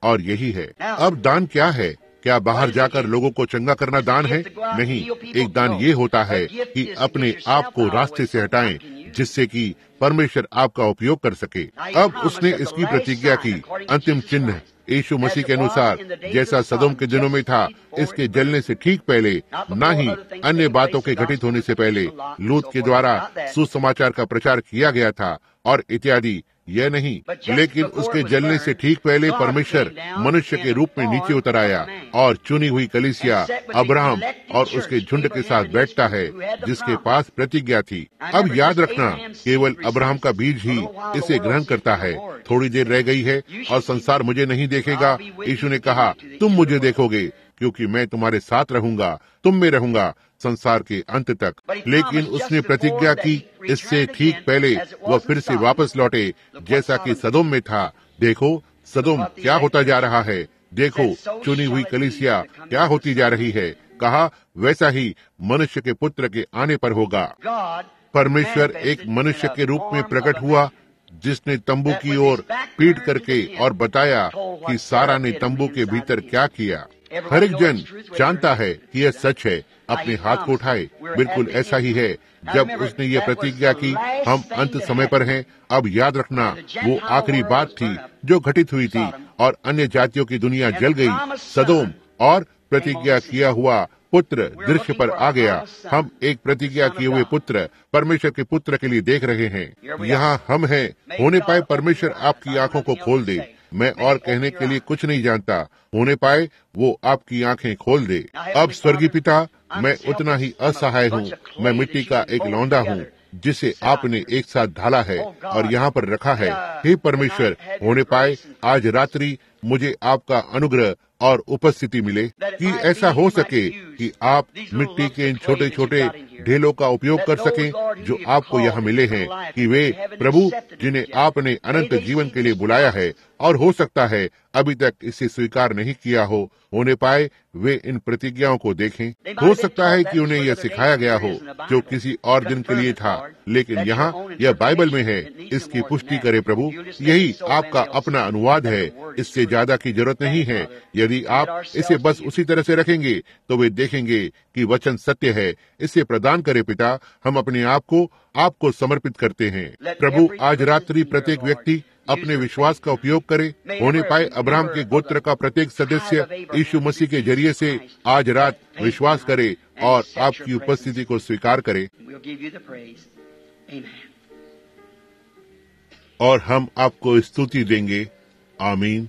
[SPEAKER 1] और यही है। अब दान क्या है? क्या बाहर जाकर लोगों को चंगा करना दान है? नहीं, एक दान ये होता है कि अपने आप को रास्ते से हटाएं, जिससे कि परमेश्वर आपका उपयोग कर सके। अब उसने इसकी प्रतिज्ञा की। अंतिम चिन्ह यीशु मसीह के अनुसार जैसा सदोम के दिनों में था, इसके जलने से ठीक पहले, ना ही अन्य बातों के घटित होने से पहले लूत के द्वारा सुसमाचार का प्रचार किया गया था, और इत्यादि। यह नहीं, लेकिन उसके जलने से ठीक पहले परमेश्वर मनुष्य के रूप में नीचे उतर आया और चुनी हुई कलीसिया अब्राहम और उसके झुंड के साथ बैठता है, जिसके पास प्रतिज्ञा थी। अब याद रखना, केवल अब्राहम का बीज ही इसे ग्रहण करता है। थोड़ी देर रह गई है और संसार मुझे नहीं देखेगा। यीशु ने कहा, तुम मुझे देखोगे, क्योंकि मैं तुम्हारे साथ रहूंगा, तुम में रहूंगा संसार के अंत तक। लेकिन उसने प्रतिज्ञा की, इससे ठीक पहले वह फिर से वापस लौटे, जैसा कि सदोम में था। देखो सदोम क्या होता जा रहा है, देखो चुनी हुई कलीसिया क्या होती जा रही है। कहा, वैसा ही मनुष्य के पुत्र के आने पर होगा। परमेश्वर एक मनुष्य के रूप में प्रकट हुआ, जिसने तंबू की ओर पीठ करके और बताया कि सारा ने तंबू के भीतर क्या किया। हर एक जन जानता है कि यह सच है। अपने हाथ को उठाए। बिल्कुल ऐसा ही है। जब उसने ये प्रतिज्ञा की, हम अंत समय पर हैं। अब याद रखना, वो आखिरी बात थी जो घटित हुई थी, और अन्य जातियों की दुनिया जल गई। सदोम और प्रतिज्ञा किया हुआ पुत्र दृश्य पर आ गया। हम एक प्रतिज्ञा किए हुए पुत्र, परमेश्वर के पुत्र के लिए देख रहे हैं। यहाँ हम हैं। होने पाए परमेश्वर आपकी आंखों को खोल दे। मैं और कहने के लिए कुछ नहीं जानता। होने पाए वो आपकी आंखें खोल दे। अब स्वर्गीय पिता, मैं उतना ही असहाय हूँ। मैं मिट्टी का एक लौंडा हूँ, जिसे आपने एक साथ ढाला है और यहाँ पर रखा है। हे परमेश्वर, होने पाए आज रात्रि मुझे आपका अनुग्रह और उपस्थिति मिले, कि ऐसा हो सके कि आप मिट्टी के इन छोटे छोटे ढेलों का उपयोग कर सकें जो आपको यहाँ मिले हैं, कि वे प्रभु जिन्हें आपने अनंत जीवन के लिए बुलाया है, और हो सकता है अभी तक इसे स्वीकार नहीं किया हो, होने पाए वे इन प्रतिज्ञाओं को देखें। हो सकता है कि उन्हें यह सिखाया गया हो जो किसी और दिन के लिए था, लेकिन यहाँ यह बाइबल में है। इसकी पुष्टि करे प्रभु। यही आपका अपना अनुवाद है, इससे ज्यादा की जरूरत नहीं है। यदि आप इसे बस उसी तरह से रखेंगे तो वे देखेंगे कि वचन सत्य है। इसे प्रदान करे पिता। हम अपने आप को आपको समर्पित करते हैं। प्रभु आज रात्रि प्रत्येक व्यक्ति अपने विश्वास का उपयोग करे। होने पाए अब्राहम के गोत्र का प्रत्येक सदस्य यीशु मसीह के जरिए से आज रात विश्वास करे और आपकी उपस्थिति को स्वीकार करे, और हम आपको स्तुति देंगे। आमीन।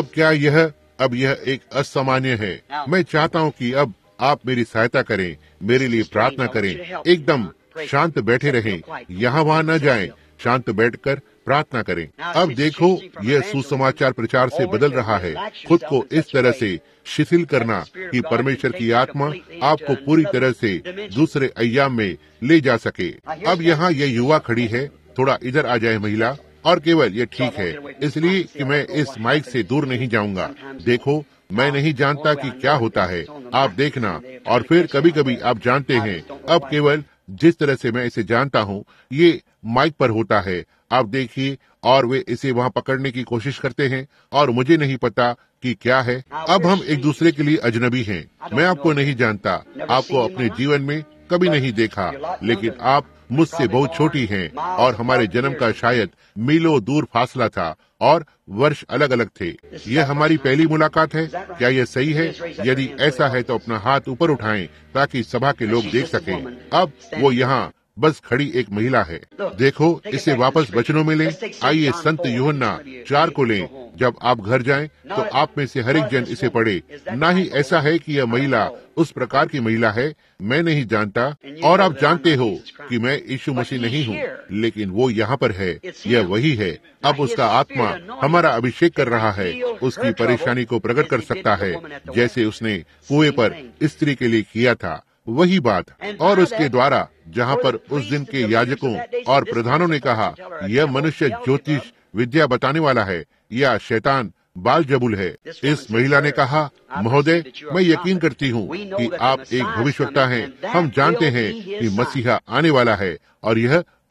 [SPEAKER 1] अब यह एक असामान्य है। मैं चाहता हूँ कि अब आप मेरी सहायता करें, मेरे लिए प्रार्थना करें। एकदम शांत बैठे रहें, यहाँ वहाँ न जाएं, शांत बैठकर प्रार्थना करें। अब देखो, यह सुसमाचार प्रचार से बदल रहा है। खुद को इस तरह से शिथिल करना कि परमेश्वर की आत्मा आपको पूरी तरह से दूसरे अय्याम में ले जा सके। अब यहाँ यह युवा खड़ी है। थोड़ा इधर आ जाए महिला। और केवल ये ठीक है, इसलिए कि मैं इस माइक से दूर नहीं जाऊंगा। देखो, मैं नहीं जानता कि क्या होता है, आप देखना। और फिर कभी कभी आप जानते हैं, अब केवल जिस तरह से मैं इसे जानता हूँ, ये माइक पर होता है। आप देखिए, और वे इसे वहाँ पकड़ने की कोशिश करते हैं, और मुझे नहीं पता कि क्या है। अब हम एक दूसरे के लिए अजनबी हैं। मैं आपको नहीं जानता, आपको अपने जीवन में कभी नहीं देखा, लेकिन आप मुझसे बहुत छोटी हैं, और हमारे जन्म का शायद मीलों दूर फासला था, और वर्ष अलग अलग थे। यह हमारी पहली मुलाकात है। क्या यह सही है? यदि ऐसा है तो अपना हाथ ऊपर उठाएं ताकि सभा के लोग देख सकें। अब वो यहाँ बस खड़ी एक महिला है। देखो, इसे वापस वचनों में लें। आइए संत यूहन्ना 4 को लें। जब आप घर जाएं तो आप में से हर एक जन इसे पढ़े। ना ही ऐसा है कि यह महिला उस प्रकार की महिला है, मैं नहीं जानता। और आप जानते हो कि मैं यीशु मसीह नहीं हूँ, लेकिन वो यहाँ पर है। यह वही है। अब उसका आत्मा हमारा अभिषेक कर रहा है। उसकी परेशानी को प्रकट कर सकता है, जैसे उसने कुएं पर स्त्री के लिए किया था। वही बात। और उसके द्वारा, जहाँ पर उस दिन के याजकों और प्रधानों ने कहा, यह मनुष्य ज्योतिष विद्या बताने वाला है या शैतान बालजबुल है, इस महिला ने कहा, महोदय, मैं यकीन करती हूँ कि आप एक भविष्यवक्ता हैं। हम जानते हैं कि मसीहा आने वाला है, और यह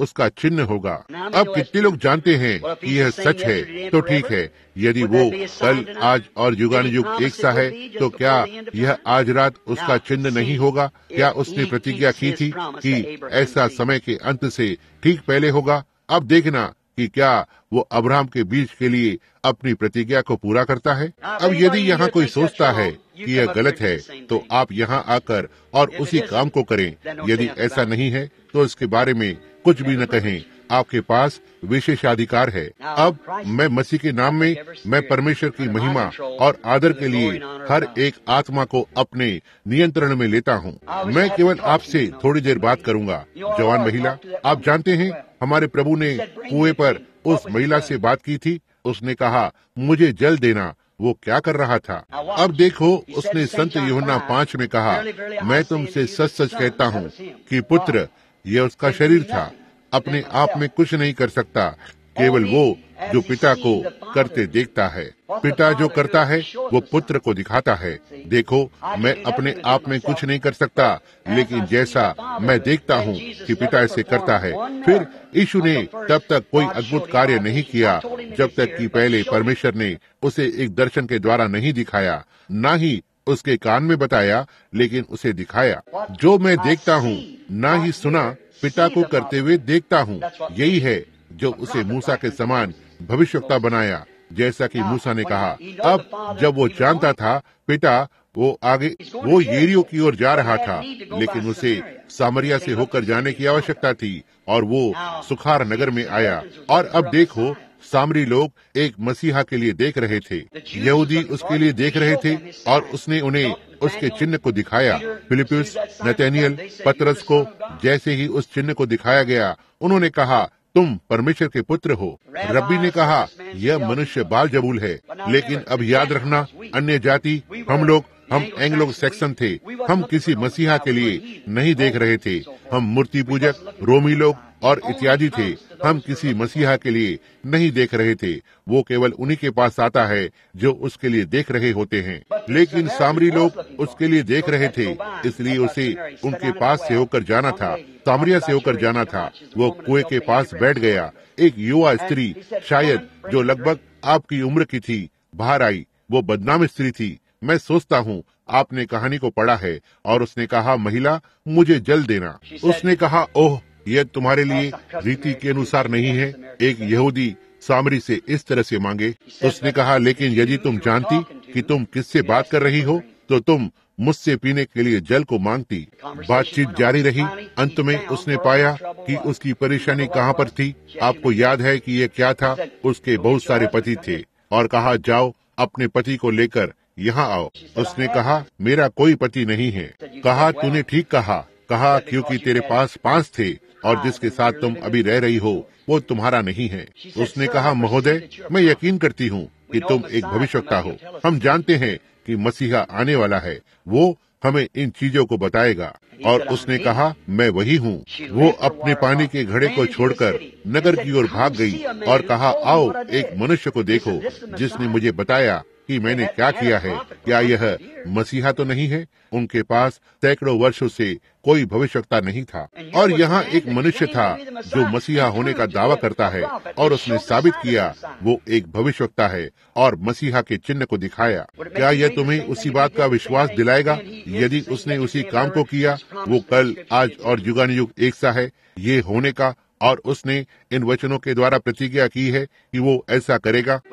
[SPEAKER 1] उसका चिन्ह होगा। अब कितने लोग जानते हैं कि यह सच है? तो ठीक है, यदि वो कल, आज और युगानुयुग एक सा है, तो क्या यह आज रात उसका चिन्ह नहीं होगा? क्या उसने प्रतिज्ञा की थी कि ऐसा समय के अंत से ठीक पहले होगा? अब देखना कि क्या वो अब्राहम के बीज के लिए अपनी प्रतिज्ञा को पूरा करता है। अब यदि यहाँ कोई सोचता है कि यह गलत है, तो आप यहाँ आकर और उसी काम को करें। यदि ऐसा नहीं है तो इसके बारे में कुछ भी न कहें, आपके पास विशेषाधिकार है। अब मैं मसीह के नाम में, मैं परमेश्वर की महिमा और आदर के लिए हर एक आत्मा को अपने नियंत्रण में लेता हूँ। मैं केवल आपसे थोड़ी देर बात करूँगा। जवान महिला, आप जानते हैं हमारे प्रभु ने कुएं पर उस महिला से बात की थी। उसने कहा, मुझे जल देना। वो क्या कर रहा था? अब देखो, उसने संत यूहन्ना 5 में कहा, मैं तुमसे सच सच कहता हूँ कि पुत्र, यह उसका शरीर था, अपने आप में कुछ नहीं कर सकता, केवल वो जो पिता को करते देखता है। पिता जो करता है वो पुत्र को दिखाता है। देखो, मैं अपने आप में कुछ नहीं कर सकता, लेकिन जैसा मैं देखता हूँ कि पिता ऐसे करता है। फिर यीशु ने तब तक कोई अद्भुत कार्य नहीं किया जब तक कि पहले परमेश्वर ने उसे एक दर्शन के द्वारा नहीं दिखाया, ना ही उसके कान में बताया, लेकिन उसे दिखाया। जो मैं देखता हूँ, ना ही सुना, पिता को करते हुए देखता हूँ। यही है जो उसे मूसा के समान भविष्यवक्ता बनाया, जैसा कि मूसा ने कहा। अब जब वो जानता था पिता, वो यरीहो की ओर जा रहा था, लेकिन उसे सामरिया से होकर जाने की आवश्यकता थी, और वो सुखार नगर में आया। और अब देखो, सामरी लोग एक मसीहा के लिए देख रहे थे, यहूदी उसके लिए देख रहे थे, और उसने उन्हें उसके चिन्ह को दिखाया। फिलिप्पुस, नतनएल, पतरस को जैसे ही उस चिन्ह को दिखाया गया, उन्होंने कहा, तुम परमेश्वर के पुत्र हो। रब्बी ने कहा, यह मनुष्य बाल-जबूल है। लेकिन अब याद रखना, अन्य जाति, हम एंग्लो सैक्सन थे। हम किसी मसीहा के लिए नहीं देख रहे थे। हम मूर्ति पूजक, रोमी लोग और इत्यादि थे। हम किसी मसीहा के लिए नहीं देख रहे थे। वो केवल उन्हीं के पास आता है जो उसके लिए देख रहे होते हैं। लेकिन सामरी लोग उसके लिए देख रहे थे, इसलिए उसे उनके पास से होकर जाना था, सामरिया से होकर जाना था। वो कुएं के पास बैठ गया। एक युवा स्त्री, शायद जो लगभग आपकी उम्र की थी, बाहर आई। वो बदनाम स्त्री थी। मैं सोचता हूँ आपने कहानी को पढ़ा है। और उसने कहा, महिला, मुझे जल देना। उसने कहा, ओह, यह तुम्हारे लिए रीति के अनुसार नहीं है, एक यहूदी सामरी से इस तरह से मांगे। उसने कहा, लेकिन यदि तुम जानती कि तुम किससे बात कर रही हो, तो तुम मुझसे पीने के लिए जल को मांगती। बातचीत जारी रही। अंत में उसने पाया कि उसकी परेशानी कहाँ पर थी। आपको याद है कि यह क्या था? उसके बहुत सारे पति थे, और कहा, जाओ अपने पति को लेकर यहाँ आओ। उसने कहा, मेरा कोई पति नहीं है। कहा, तूने ठीक कहा, क्योंकि तेरे पास 5 थे, और जिसके साथ तुम अभी रह रही हो वो तुम्हारा नहीं है। उसने कहा, महोदय, मैं यकीन करती हूँ कि तुम एक भविष्यवक्ता हो। हम जानते हैं कि मसीहा आने वाला है, वो हमें इन चीजों को बताएगा। और उसने कहा, मैं वही हूँ। वो अपने पानी के घड़े को छोड़कर नगर की ओर भाग गई और कहा, आओ एक मनुष्य को देखो जिसने मुझे बताया कि मैंने क्या किया है। क्या यह मसीहा तो नहीं है? उनके पास सैकड़ों वर्षों से कोई भविष्यवक्ता नहीं था, और यहाँ एक मनुष्य था जो मसीहा होने का दावा करता है, और उसने साबित किया वो एक भविष्यवक्ता है और मसीहा के चिन्ह को दिखाया। क्या यह तुम्हें उसी बात का विश्वास दिलाएगा? यदि उसने उसी काम को किया, वो कल, आज और युगानुयुग एक सा है, ये होने का, और उसने इन वचनों के द्वारा प्रतिज्ञा की है कि वो ऐसा करेगा।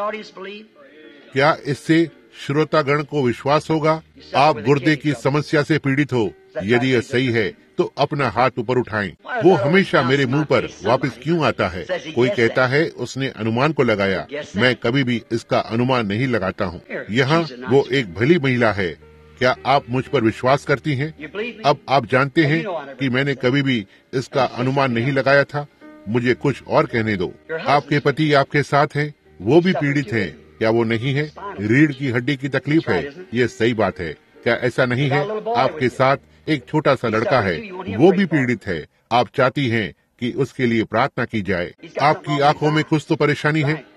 [SPEAKER 1] क्या इससे श्रोतागण को विश्वास होगा? आप गुर्दे की समस्या से पीड़ित हो, यदि यह सही है तो अपना हाथ ऊपर उठाएं। वो हमेशा मेरे मुंह पर वापस क्यों आता है? कोई कहता है उसने अनुमान को लगाया। मैं कभी भी इसका अनुमान नहीं लगाता हूँ। यहाँ वो एक भली महिला है। क्या आप मुझ पर विश्वास करती हैं? अब आप जानते हैं कि मैंने कभी भी इसका अनुमान नहीं लगाया था। मुझे कुछ और कहने दो। आपके पति आपके साथ हैं, वो भी पीड़ित हैं। क्या वो नहीं है? रीढ़ की हड्डी की तकलीफ है, ये सही बात है। क्या ऐसा नहीं है? आपके साथ एक छोटा सा लड़का है, वो भी पीड़ित है। आप चाहती हैं कि उसके लिए प्रार्थना की जाए। आपकी आंखों में कुछ तो परेशानी है,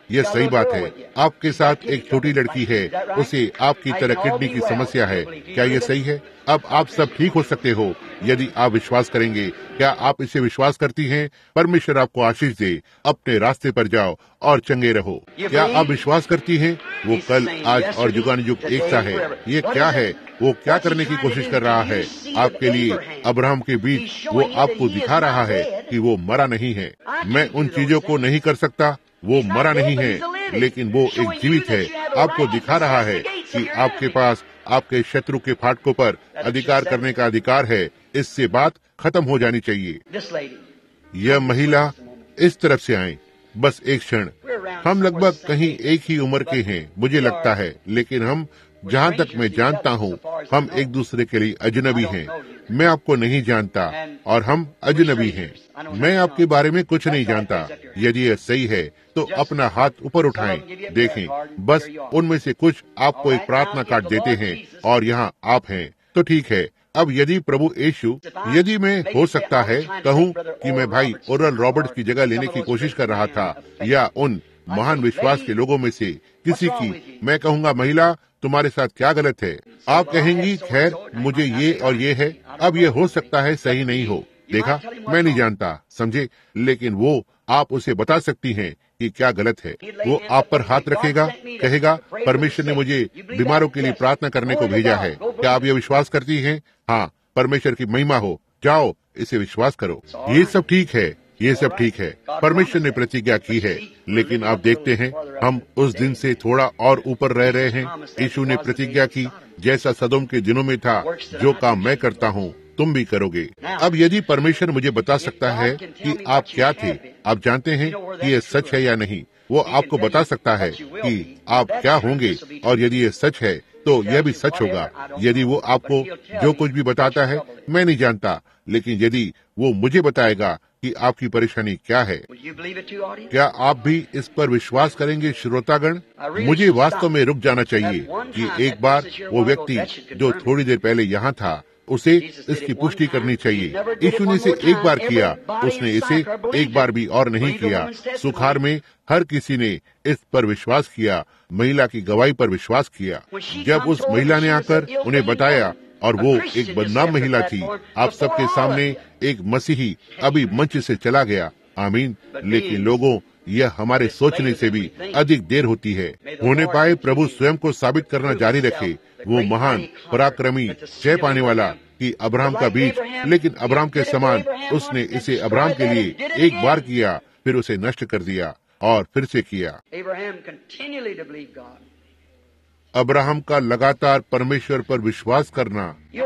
[SPEAKER 1] यह सही बात है। आपके साथ एक छोटी लड़की है, उसे आपकी तरह किडनी की समस्या है। क्या यह सही है? अब आप सब ठीक हो सकते हो यदि आप विश्वास करेंगे। क्या आप इसे विश्वास करती हैं? परमेश्वर आपको आशीष दे। अपने रास्ते पर जाओ और चंगे रहो। क्या आप विश्वास करती हैं? वो कल, आज और युगानुयुग एक सा है। ये क्या है? वो क्या करने की कोशिश कर रहा है आपके लिए? अब्राहम के बीच वो आपको दिखा रहा है कि वो मरा नहीं है। मैं उन चीजों को नहीं कर सकता। वो मरा नहीं है, लेकिन वो एक जीवित है। आपको दिखा रहा है कि आपके पास आपके शत्रु के फाटकों पर अधिकार करने का अधिकार है। इससे बात खत्म हो जानी चाहिए। यह महिला इस तरफ से आए। बस एक क्षण। हम लगभग कहीं एक ही उम्र के हैं, मुझे लगता है, लेकिन हम, जहाँ तक मैं जानता हूँ, हम एक दूसरे के लिए अजनबी हैं। मैं आपको नहीं जानता और हम अजनबी हैं। मैं आपके बारे में कुछ नहीं जानता। यदि यह सही है तो अपना हाथ ऊपर उठाएं। देखें, बस उनमें से कुछ आपको एक प्रार्थना कार्ड देते हैं और यहाँ आप हैं। तो ठीक है। अब यदि प्रभु यीशु, यदि मैं हो सकता है कहूँ कि मैं भाई ओरल रॉबर्ट्स की जगह लेने की कोशिश कर रहा था, या उन महान विश्वास के लोगों में से किसी की, मैं कहूँगा, महिला, तुम्हारे साथ क्या गलत है? आप कहेंगी, खैर, मुझे ये और ये है। अब ये हो सकता है सही नहीं हो। देखा, मैं नहीं जानता, समझे, लेकिन वो, आप उसे बता सकती हैं कि क्या गलत है। वो आप पर हाथ रखेगा, कहेगा, परमेश्वर ने मुझे बीमारों के लिए प्रार्थना करने को भेजा है। क्या आप ये विश्वास करती हैं? हाँ, परमेश्वर की महिमा हो। जाओ, इसे विश्वास करो। ये सब ठीक है, ये सब ठीक है। परमेश्वर ने प्रतिज्ञा की है, लेकिन आप देखते हैं, हम उस दिन से थोड़ा और ऊपर रह रहे हैं। यीशु ने प्रतिज्ञा की, जैसा सदोम के दिनों में था, जो काम मैं करता हूँ तुम भी करोगे। अब यदि परमेश्वर मुझे बता सकता है कि आप क्या थे, आप जानते हैं कि यह सच है या नहीं, वो आपको बता सकता है कि आप क्या होंगे, और यदि यह सच है तो यह भी सच होगा। यदि वो आपको जो कुछ भी बताता है, मैं नहीं जानता, लेकिन यदि वो मुझे बताएगा कि आपकी परेशानी क्या है, क्या आप भी इस पर विश्वास करेंगे? श्रोतागण, मुझे वास्तव में रुक जाना चाहिए कि एक बार वो व्यक्ति जो थोड़ी देर पहले यहाँ था, उसे इसकी पुष्टि करनी चाहिए। यीशु ने इसे एक बार किया, उसने इसे एक बार भी और नहीं किया। सुखार में हर किसी ने इस पर विश्वास किया, महिला की गवाही पर विश्वास किया। जब उस महिला ने आकर उन्हें बताया, और वो एक बदनाम महिला थी, आप सबके सामने एक मसीही अभी मंच से चला गया। आमीन। लेकिन लोगों, यह हमारे सोचने से भी अधिक देर होती है। होने पाए प्रभु स्वयं को साबित करना जारी रखे। वो महान, पराक्रमी, जय पाने वाला कि अब्राहम का बीज, लेकिन अब्राहम के समान उसने इसे अब्राहम के लिए एक बार किया, फिर उसे नष्ट कर दिया और फिर से किया। अब्राहम का लगातार परमेश्वर पर विश्वास करना।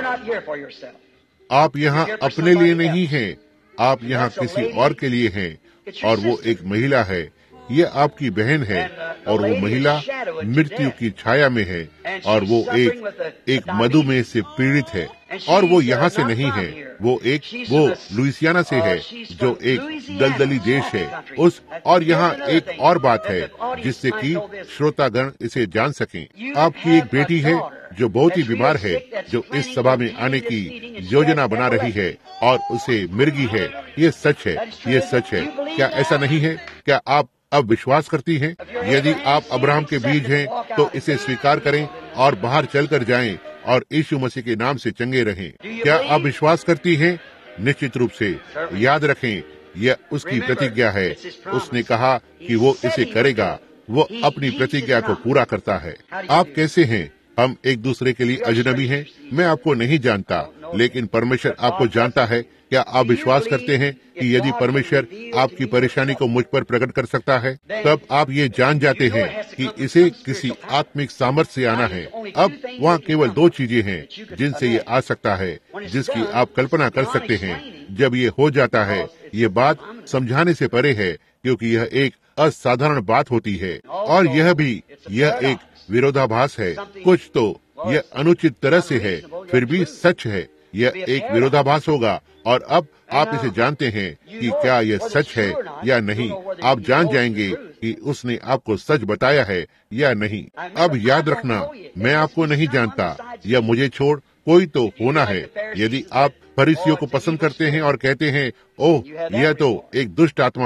[SPEAKER 1] आप यहाँ अपने लिए नहीं हैं, आप यहाँ किसी और के लिए हैं, और वो एक महिला है। ये आपकी बहन है, और वो महिला मृत्यु की छाया में है, और वो एक मधुमेह से पीड़ित है, और वो यहाँ से नहीं है। वो लुइसियाना से है, जो एक दलदली देश है। और यहाँ एक और बात है जिससे कि श्रोतागण इसे जान सकें। आपकी एक बेटी है जो बहुत ही बीमार है, जो इस सभा में आने की योजना बना रही है, और उसे मिर्गी है। ये सच है, ये सच है। क्या ऐसा नहीं है? क्या आप अब विश्वास करती हैं? यदि आप अब्राहम के बीज हैं, तो इसे स्वीकार करें और बाहर चलकर जाएं और यीशु मसीह के नाम से चंगे रहें। क्या आप विश्वास करती हैं? निश्चित रूप से। याद रखें, यह उसकी प्रतिज्ञा है। उसने कहा कि वो इसे करेगा। वो अपनी प्रतिज्ञा को पूरा करता है। आप कैसे हैं? हम एक दूसरे के लिए अजनबी हैं। मैं आपको नहीं जानता, लेकिन परमेश्वर आपको जानता है। क्या आप विश्वास करते हैं कि यदि परमेश्वर आपकी परेशानी को मुझ पर प्रकट कर सकता है, तब आप ये जान जाते हैं कि इसे किसी आत्मिक सामर्थ्य से आना है। अब वहाँ केवल दो चीजें हैं जिनसे ये आ सकता है, जिसकी आप कल्पना कर सकते हैं। जब ये हो जाता है, ये बात समझाने से परे है, क्योंकि यह एक असाधारण बात होती है, और यह एक विरोधाभास है। कुछ तो यह अनुचित तरह से है, फिर भी सच है। यह एक विरोधाभास होगा, और अब आप इसे जानते हैं कि क्या यह सच है या नहीं। आप जान जाएंगे कि उसने आपको सच बताया है या नहीं। अब याद रखना, मैं आपको नहीं जानता, या मुझे छोड़ कोई तो होना है। यदि आप फरीसियों को पसंद करते हैं और कहते हैं, ओह, यह तो एक दुष्ट आत्मा है,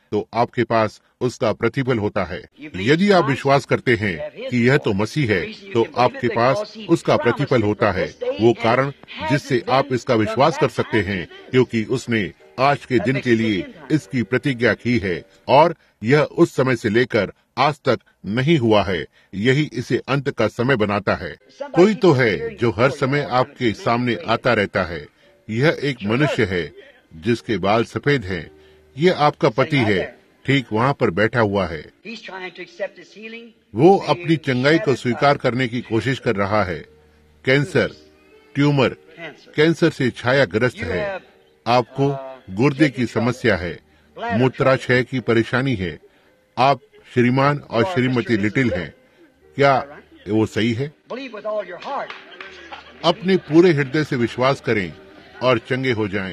[SPEAKER 1] तो आपके पास उसका प्रतिफल होता है। यदि आप विश्वास करते हैं कि यह तो मसीह है, तो आपके पास उसका प्रतिफल होता है। वो कारण जिससे आप इसका विश्वास कर सकते हैं, क्योंकि उसने आज के दिन के लिए इसकी प्रतिज्ञा की है, और यह उस समय से लेकर आज तक नहीं हुआ है। यही इसे अंत का समय बनाता है। कोई तो है जो हर समय आपके सामने आता रहता है। यह एक मनुष्य है जिसके बाल सफेद हैं। यह आपका पति है, ठीक वहाँ पर बैठा हुआ है। वो अपनी चंगाई को स्वीकार करने की कोशिश कर रहा है। कैंसर, ट्यूमर, कैंसर से छायाग्रस्त है। आपको गुर्दे की समस्या है, मूत्राशय की परेशानी है। आप श्रीमान और श्रीमती लिटिल हैं। क्या वो सही है? अपने पूरे हृदय से विश्वास करें और चंगे हो जाएं।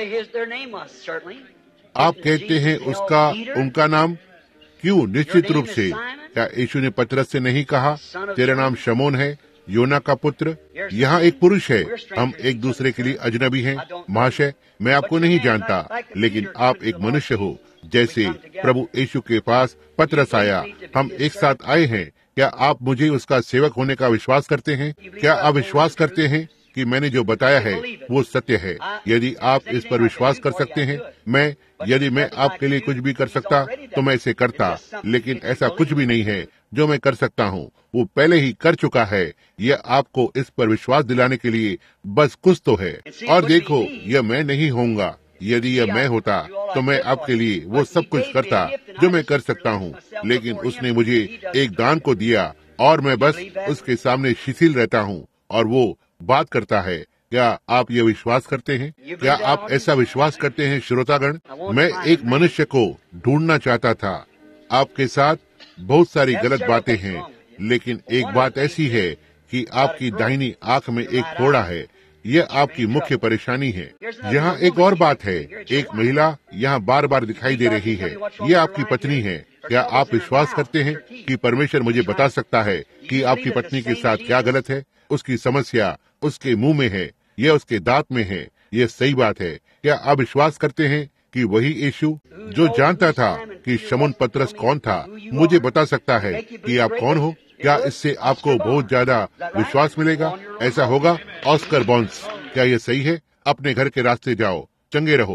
[SPEAKER 1] आप कहते हैं उनका नाम क्यों? निश्चित रूप से। क्या यीशु ने पतरस से नहीं कहा, तेरा नाम शमौन है, योना का पुत्र? यहाँ एक पुरुष है। हम एक दूसरे के लिए अजनबी हैं। महाशय, मैं आपको नहीं जानता, लेकिन आप एक मनुष्य हो। जैसे प्रभु यीशु के पास पतरस आया, हम एक साथ आए हैं। क्या आप मुझे उसका सेवक होने का विश्वास करते हैं? क्या आप विश्वास करते हैं कि मैंने जो बताया है वो सत्य है? यदि आप इस पर विश्वास कर सकते हैं, यदि मैं आपके लिए कुछ भी कर सकता तो मैं इसे करता, लेकिन ऐसा कुछ भी नहीं है जो मैं कर सकता हूँ। वो पहले ही कर चुका है। यह आपको इस पर विश्वास दिलाने के लिए बस कुछ तो है। और देखो, यह मैं नहीं होऊंगा। यदि यह मैं होता तो मैं आपके लिए वो सब कुछ करता जो मैं कर सकता हूँ, लेकिन उसने मुझे एक दान को दिया और मैं बस उसके सामने शिथिल रहता हूँ और वो बात करता है। क्या आप ये विश्वास करते हैं? क्या आप ऐसा विश्वास करते हैं? श्रोतागण, मैं एक मनुष्य को ढूंढना चाहता था। आपके साथ बहुत सारी गलत बातें हैं, लेकिन एक बात ऐसी है कि आपकी दाहिनी आंख में एक फोड़ा है। यह आपकी मुख्य परेशानी है। यहाँ एक और बात है। एक महिला यहाँ बार बार दिखाई दे रही है। यह आपकी पत्नी है। क्या आप विश्वास करते हैं कि परमेश्वर मुझे बता सकता है कि आपकी पत्नी के साथ क्या गलत है? उसकी समस्या उसके मुंह में है, यह उसके दांत में है। यह सही बात है। क्या आप विश्वास करते हैं कि वही यीशु जो जानता था कि शमौन पतरस कौन था, मुझे बता सकता है कि आप कौन हो? क्या इससे आपको बहुत ज्यादा विश्वास मिलेगा? ऐसा होगा? ऑस्कर बॉन्स, क्या यह सही है? अपने घर के रास्ते जाओ, चंगे रहो।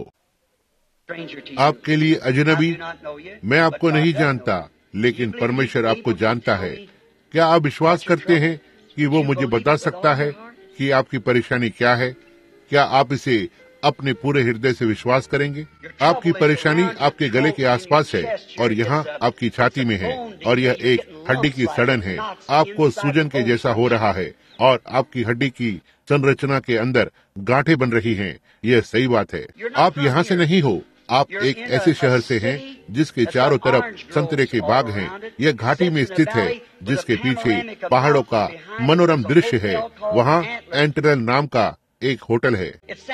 [SPEAKER 1] आपके लिए अजनबी, मैं आपको नहीं जानता, लेकिन परमेश्वर आपको जानता है। क्या आप विश्वास करते हैं कि वो मुझे बता सकता है कि आपकी परेशानी क्या है? क्या आप इसे अपने पूरे हृदय से विश्वास करेंगे? आपकी परेशानी आपके गले के आसपास है और यहाँ आपकी छाती में है, और यह एक हड्डी की सड़न है। आपको सूजन के जैसा हो रहा है और आपकी हड्डी की संरचना के अंदर गांठें बन रही हैं। यह सही बात है। आप यहाँ से नहीं हो। आप एक ऐसे शहर से हैं जिसके चारों तरफ संतरे के बाग हैं। यह घाटी में स्थित है जिसके पीछे पहाड़ों का मनोरम दृश्य है। वहाँ एंटरल नाम का एक होटल है।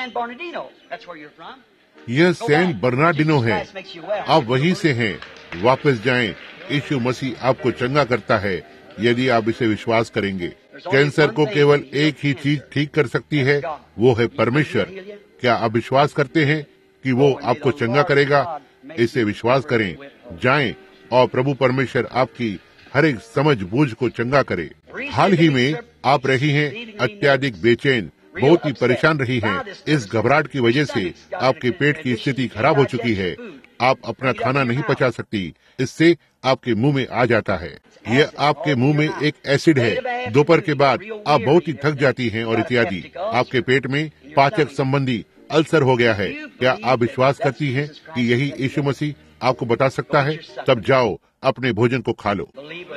[SPEAKER 1] यह सैन बर्नार्डिनो है। आप वहीं से हैं। वापस जाएं। यीशु मसीह आपको चंगा करता है यदि आप इसे विश्वास करेंगे। कैंसर को केवल एक ही चीज ठीक कर सकती है, वो है परमेश्वर। क्या आप विश्वास करते हैं कि वो आपको चंगा करेगा? इसे विश्वास करें। जाएं और प्रभु परमेश्वर आपकी हर एक समझ बूझ को चंगा करे। हाल ही में आप रही हैं अत्यधिक बेचैन, बहुत ही परेशान रही हैं। इस घबराहट की वजह से आपके पेट की स्थिति खराब हो चुकी है। आप अपना खाना नहीं पचा सकती, इससे आपके मुंह में आ जाता है। यह आपके मुंह में एक एसिड है। दोपहर के बाद आप बहुत ही थक जाती हैं और इत्यादि। आपके पेट में पाचक संबंधी अल्सर हो गया है। क्या आप विश्वास करती हैं कि यही यीशु मसीह आपको बता सकता है? तब जाओ, अपने भोजन को खा लो।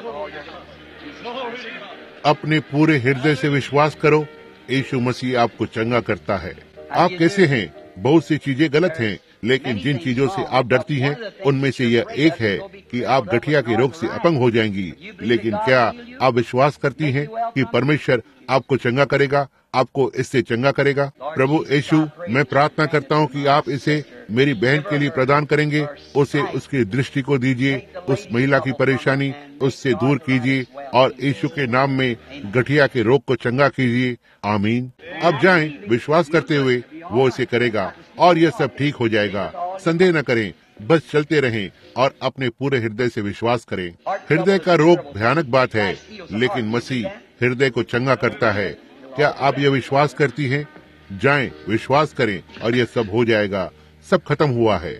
[SPEAKER 1] अपने पूरे हृदय से विश्वास करो, यीशु मसीह आपको चंगा करता है। आप कैसे हैं? बहुत सी चीजें गलत हैं, लेकिन जिन चीजों से आप डरती हैं उनमें से यह एक है कि आप गठिया के रोग से अपंग हो जाएंगी। लेकिन क्या आप विश्वास करती हैं कि परमेश्वर आपको चंगा करेगा, आपको इससे चंगा करेगा? प्रभु यीशु, मैं प्रार्थना करता हूँ कि आप इसे मेरी बहन के लिए प्रदान करेंगे। उसे उसकी दृष्टि को दीजिए, उस महिला की परेशानी उससे दूर कीजिए और यीशु के नाम में गठिया के रोग को चंगा कीजिए। आमीन। अब जाएं विश्वास करते हुए, वो इसे करेगा और यह सब ठीक हो जाएगा। संदेह न करें, बस चलते रहें और अपने पूरे हृदय से विश्वास करें। हृदय का रोग भयानक बात है, लेकिन मसीह हृदय को चंगा करता है। क्या आप यह विश्वास करती हैं? जाएं, विश्वास करें और यह सब हो जाएगा। सब खत्म हुआ है।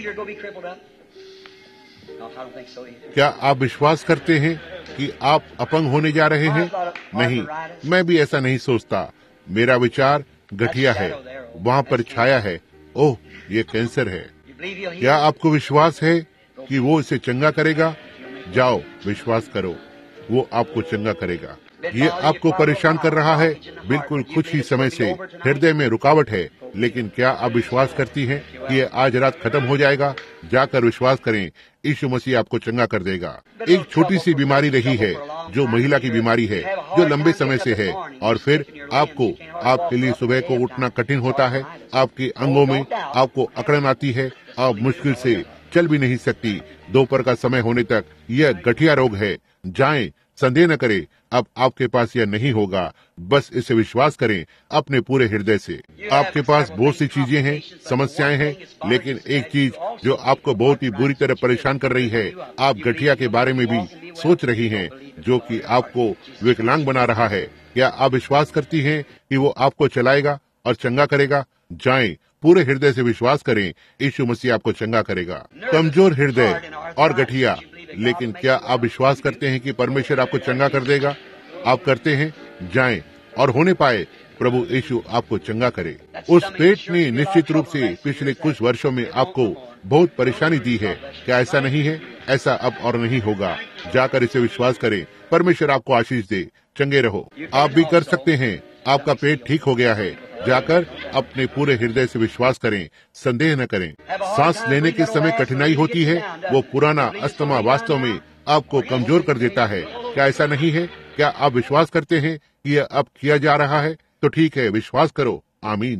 [SPEAKER 1] क्या आप विश्वास करते हैं कि आप अपंग होने जा रहे हैं? नहीं, मैं भी ऐसा नहीं सोचता। मेरा विचार घटिया है। वहाँ पर छाया है। ओह, ये कैंसर है। क्या आपको विश्वास है कि वो इसे चंगा करेगा? जाओ, विश्वास करो, वो आपको चंगा करेगा। ये आपको परेशान कर रहा है, बिल्कुल कुछ ही समय से हृदय में रुकावट है, लेकिन क्या आप विश्वास करती हैं कि ये आज रात खत्म हो जाएगा? जाकर विश्वास करें, यीशु मसीह आपको चंगा कर देगा। एक छोटी सी बीमारी रही है, जो महिला की बीमारी है, जो लंबे समय से है, और फिर आपके लिए सुबह को उठना कठिन होता है, आपके अंगों में आपको अकड़न आती है, आप मुश्किल से चल भी नहीं सकती। दोपहर का समय होने तक यह गठिया रोग है। जाएं, संदेह न करें, अब आपके पास यह नहीं होगा। बस इसे विश्वास करें अपने पूरे हृदय से। आपके पास बहुत सी चीजें हैं, समस्याएं हैं, लेकिन एक चीज जो आपको बहुत ही बुरी तरह परेशान कर रही है, आप गठिया के बारे में भी सोच रही हैं, जो कि आपको विकलांग बना रहा है। क्या आप विश्वास करती हैं कि वो आपको चलाएगा और चंगा करेगा? जाएं, पूरे हृदय से विश्वास करें, यीशु मसीह आपको चंगा करेगा। कमजोर हृदय और गठिया, लेकिन क्या आप विश्वास करते हैं कि परमेश्वर आपको चंगा कर देगा? आप करते हैं? जाएं और होने पाए प्रभु यीशु आपको चंगा करे। उस पेट ने निश्चित रूप से पिछले कुछ वर्षों में आपको बहुत परेशानी दी है। क्या ऐसा नहीं है? ऐसा अब और नहीं होगा। जाकर इसे विश्वास करें। परमेश्वर आपको आशीष दे। चंगे रहो। आप भी कर सकते हैं। आपका पेट ठीक हो गया है। जाकर अपने पूरे हृदय से विश्वास करें, संदेह न करें। सांस लेने के समय कठिनाई होती है, वो पुराना अस्थमा वास्तव में आपको कमजोर कर देता है। क्या ऐसा नहीं है? क्या आप विश्वास करते हैं कि यह अब किया जा रहा है? तो ठीक है, विश्वास करो। आमीन।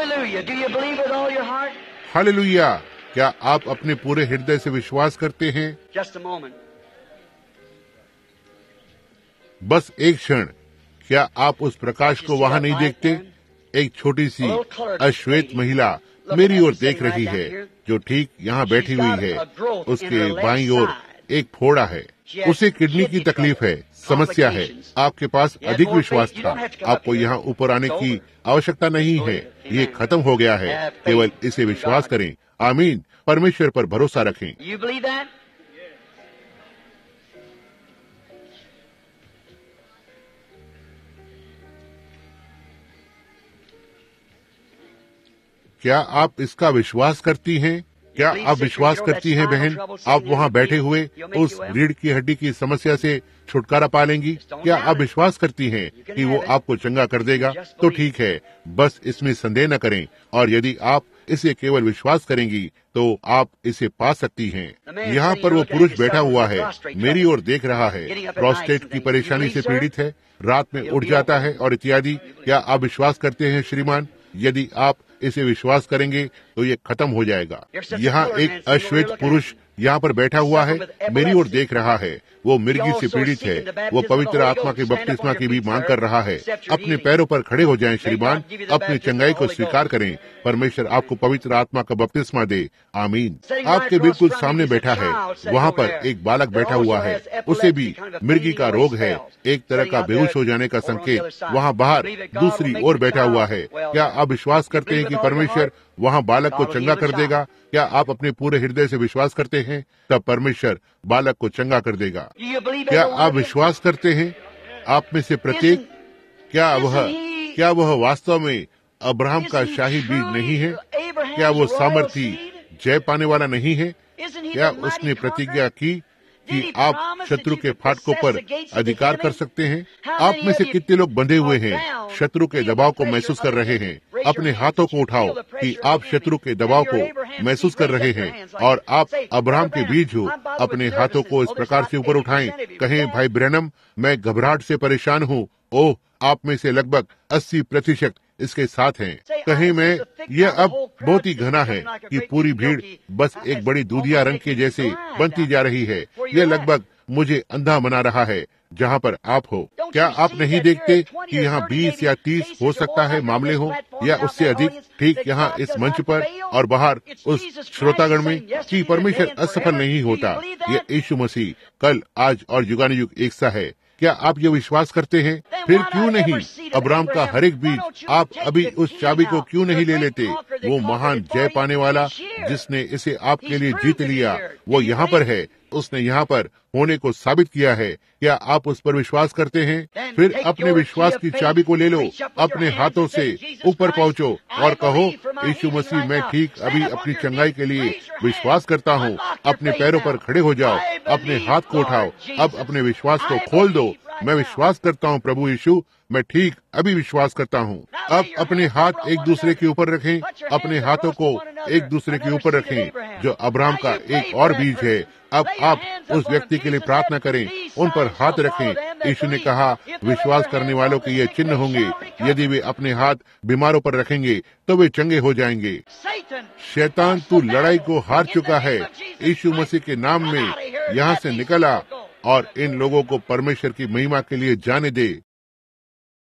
[SPEAKER 1] हालेलुया। क्या आप अपने पूरे हृदय से विश्वास करते हैं? बस एक क्षण। क्या आप उस प्रकाश को वहाँ नहीं देखते? एक छोटी सी अश्वेत महिला मेरी ओर देख रही है, जो ठीक यहाँ बैठी हुई है। उसके बाईं ओर एक फोड़ा है। उसे किडनी की तकलीफ है, समस्या है। आपके पास अधिक विश्वास था। आपको यहाँ ऊपर आने की आवश्यकता नहीं है। ये खत्म हो गया है। केवल इसे विश्वास करें। आमीन। परमेश्वर पर भरोसा रखें। क्या आप इसका विश्वास करती हैं? क्या आप विश्वास करती हैं बहन, आप वहाँ बैठे हुए उस रीढ़ की हड्डी की समस्या से छुटकारा पा लेंगी? क्या आप विश्वास करती हैं कि वो आपको चंगा कर देगा? तो ठीक है, बस इसमें संदेह न करें। और यदि आप इसे केवल विश्वास करेंगी तो आप इसे पा सकती हैं। यहाँ पर वो पुरुष बैठा हुआ है, मेरी ओर देख रहा है, प्रोस्टेट की परेशानी से पीड़ित है, रात में उठ जाता है और इत्यादि। क्या आप विश्वास करते हैं श्रीमान? यदि आप इसे विश्वास करेंगे तो ये खत्म हो जाएगा। यहाँ एक अश्वेत पुरुष यहाँ पर बैठा हुआ है, मेरी ओर देख रहा है। वो मिर्गी से पीड़ित है। वो पवित्र आत्मा के बपतिस्मा की भी मांग कर रहा है। अपने पैरों पर खड़े हो जाएं श्रीमान, अपनी चंगाई को स्वीकार करें। परमेश्वर आपको पवित्र आत्मा का बपतिस्मा दे। आमीन। आपके बिल्कुल सामने बैठा है, वहाँ पर एक बालक बैठा हुआ है, उसे भी मिर्गी का रोग है, एक तरह का बेहोश हो जाने का संकेत। वहाँ बाहर दूसरी ओर बैठा हुआ है। क्या आप विश्वास करते हैं कि परमेश्वर वहाँ बालक को चंगा कर देगा? क्या आप अपने पूरे हृदय से विश्वास करते हैं? तब परमेश्वर बालक को चंगा कर देगा। क्या आप विश्वास करते हैं? आप में से प्रत्येक, क्या वह वास्तव में अब्राहम का शाही बीज नहीं है? क्या वो सामर्थी जय पाने वाला नहीं है? क्या उसने प्रतिज्ञा की कि आप शत्रु के फाटकों पर अधिकार कर सकते हैं? आप में से कितने लोग बंधे हुए हैं, शत्रु के दबाव को महसूस कर रहे हैं? अपने हाथों को उठाओ कि आप शत्रु के दबाव को महसूस कर रहे हैं और आप अब्राहम के बीज हो। अपने हाथों को इस प्रकार से ऊपर उठाएं, कहें, भाई ब्रैनम, मैं घबराहट से परेशान हूँ। ओह, आप में से लगभग 80% इसके साथ हैं। कहें, मैं, यह अब बहुत ही घना है कि पूरी भीड़ बस एक बड़ी दूधिया रंग के जैसे बनती जा रही है। यह लगभग मुझे अंधा बना रहा है। जहाँ पर आप हो। क्या आप नहीं देखते कि यहाँ 20 या 30 हो सकता है मामले हो या उससे अधिक, ठीक यहाँ इस मंच पर और बाहर उस श्रोतागण में, कि परमेश्वर असफल नहीं होता। यह यीशु मसीह कल, आज और युगानुयुग एक सा है। क्या आप ये विश्वास करते हैं? फिर क्यों नहीं अब्राहम का हर एक बीज आप अभी उस चाबी को क्यों नहीं ले लेते? वो महान जय पाने वाला जिसने इसे आपके लिए जीत लिया, वो यहाँ पर है। उसने यहाँ पर होने को साबित किया है। क्या आप उस पर विश्वास करते हैं? फिर अपने विश्वास की चाबी को ले लो, अपने हाथों से ऊपर पहुँचो और कहो, यीशु मसीह मैं ठीक अभी अपनी चंगाई के लिए विश्वास करता हूँ। अपने पैरों पर खड़े हो जाओ, अपने हाथ को उठाओ, अब अपने विश्वास को खोल दो। मैं विश्वास करता हूँ प्रभु यीशु, मैं ठीक अभी विश्वास करता हूँ। अब अपने हाथ एक दूसरे के ऊपर रखें, अपने हाथों को एक दूसरे के ऊपर रखें, जो अब्राहम का एक और बीज है। अब आप उस व्यक्ति के लिए प्रार्थना करें, उन पर हाथ रखें। यीशु ने कहा, विश्वास करने वालों के ये चिन्ह होंगे, यदि वे अपने हाथ बीमारों पर रखेंगे तो वे चंगे हो जाएंगे। शैतान तू लड़ाई को हार चुका है। यीशु मसीह के नाम में यहाँ से निकल आ और इन लोगों को परमेश्वर की महिमा के लिए जाने दे।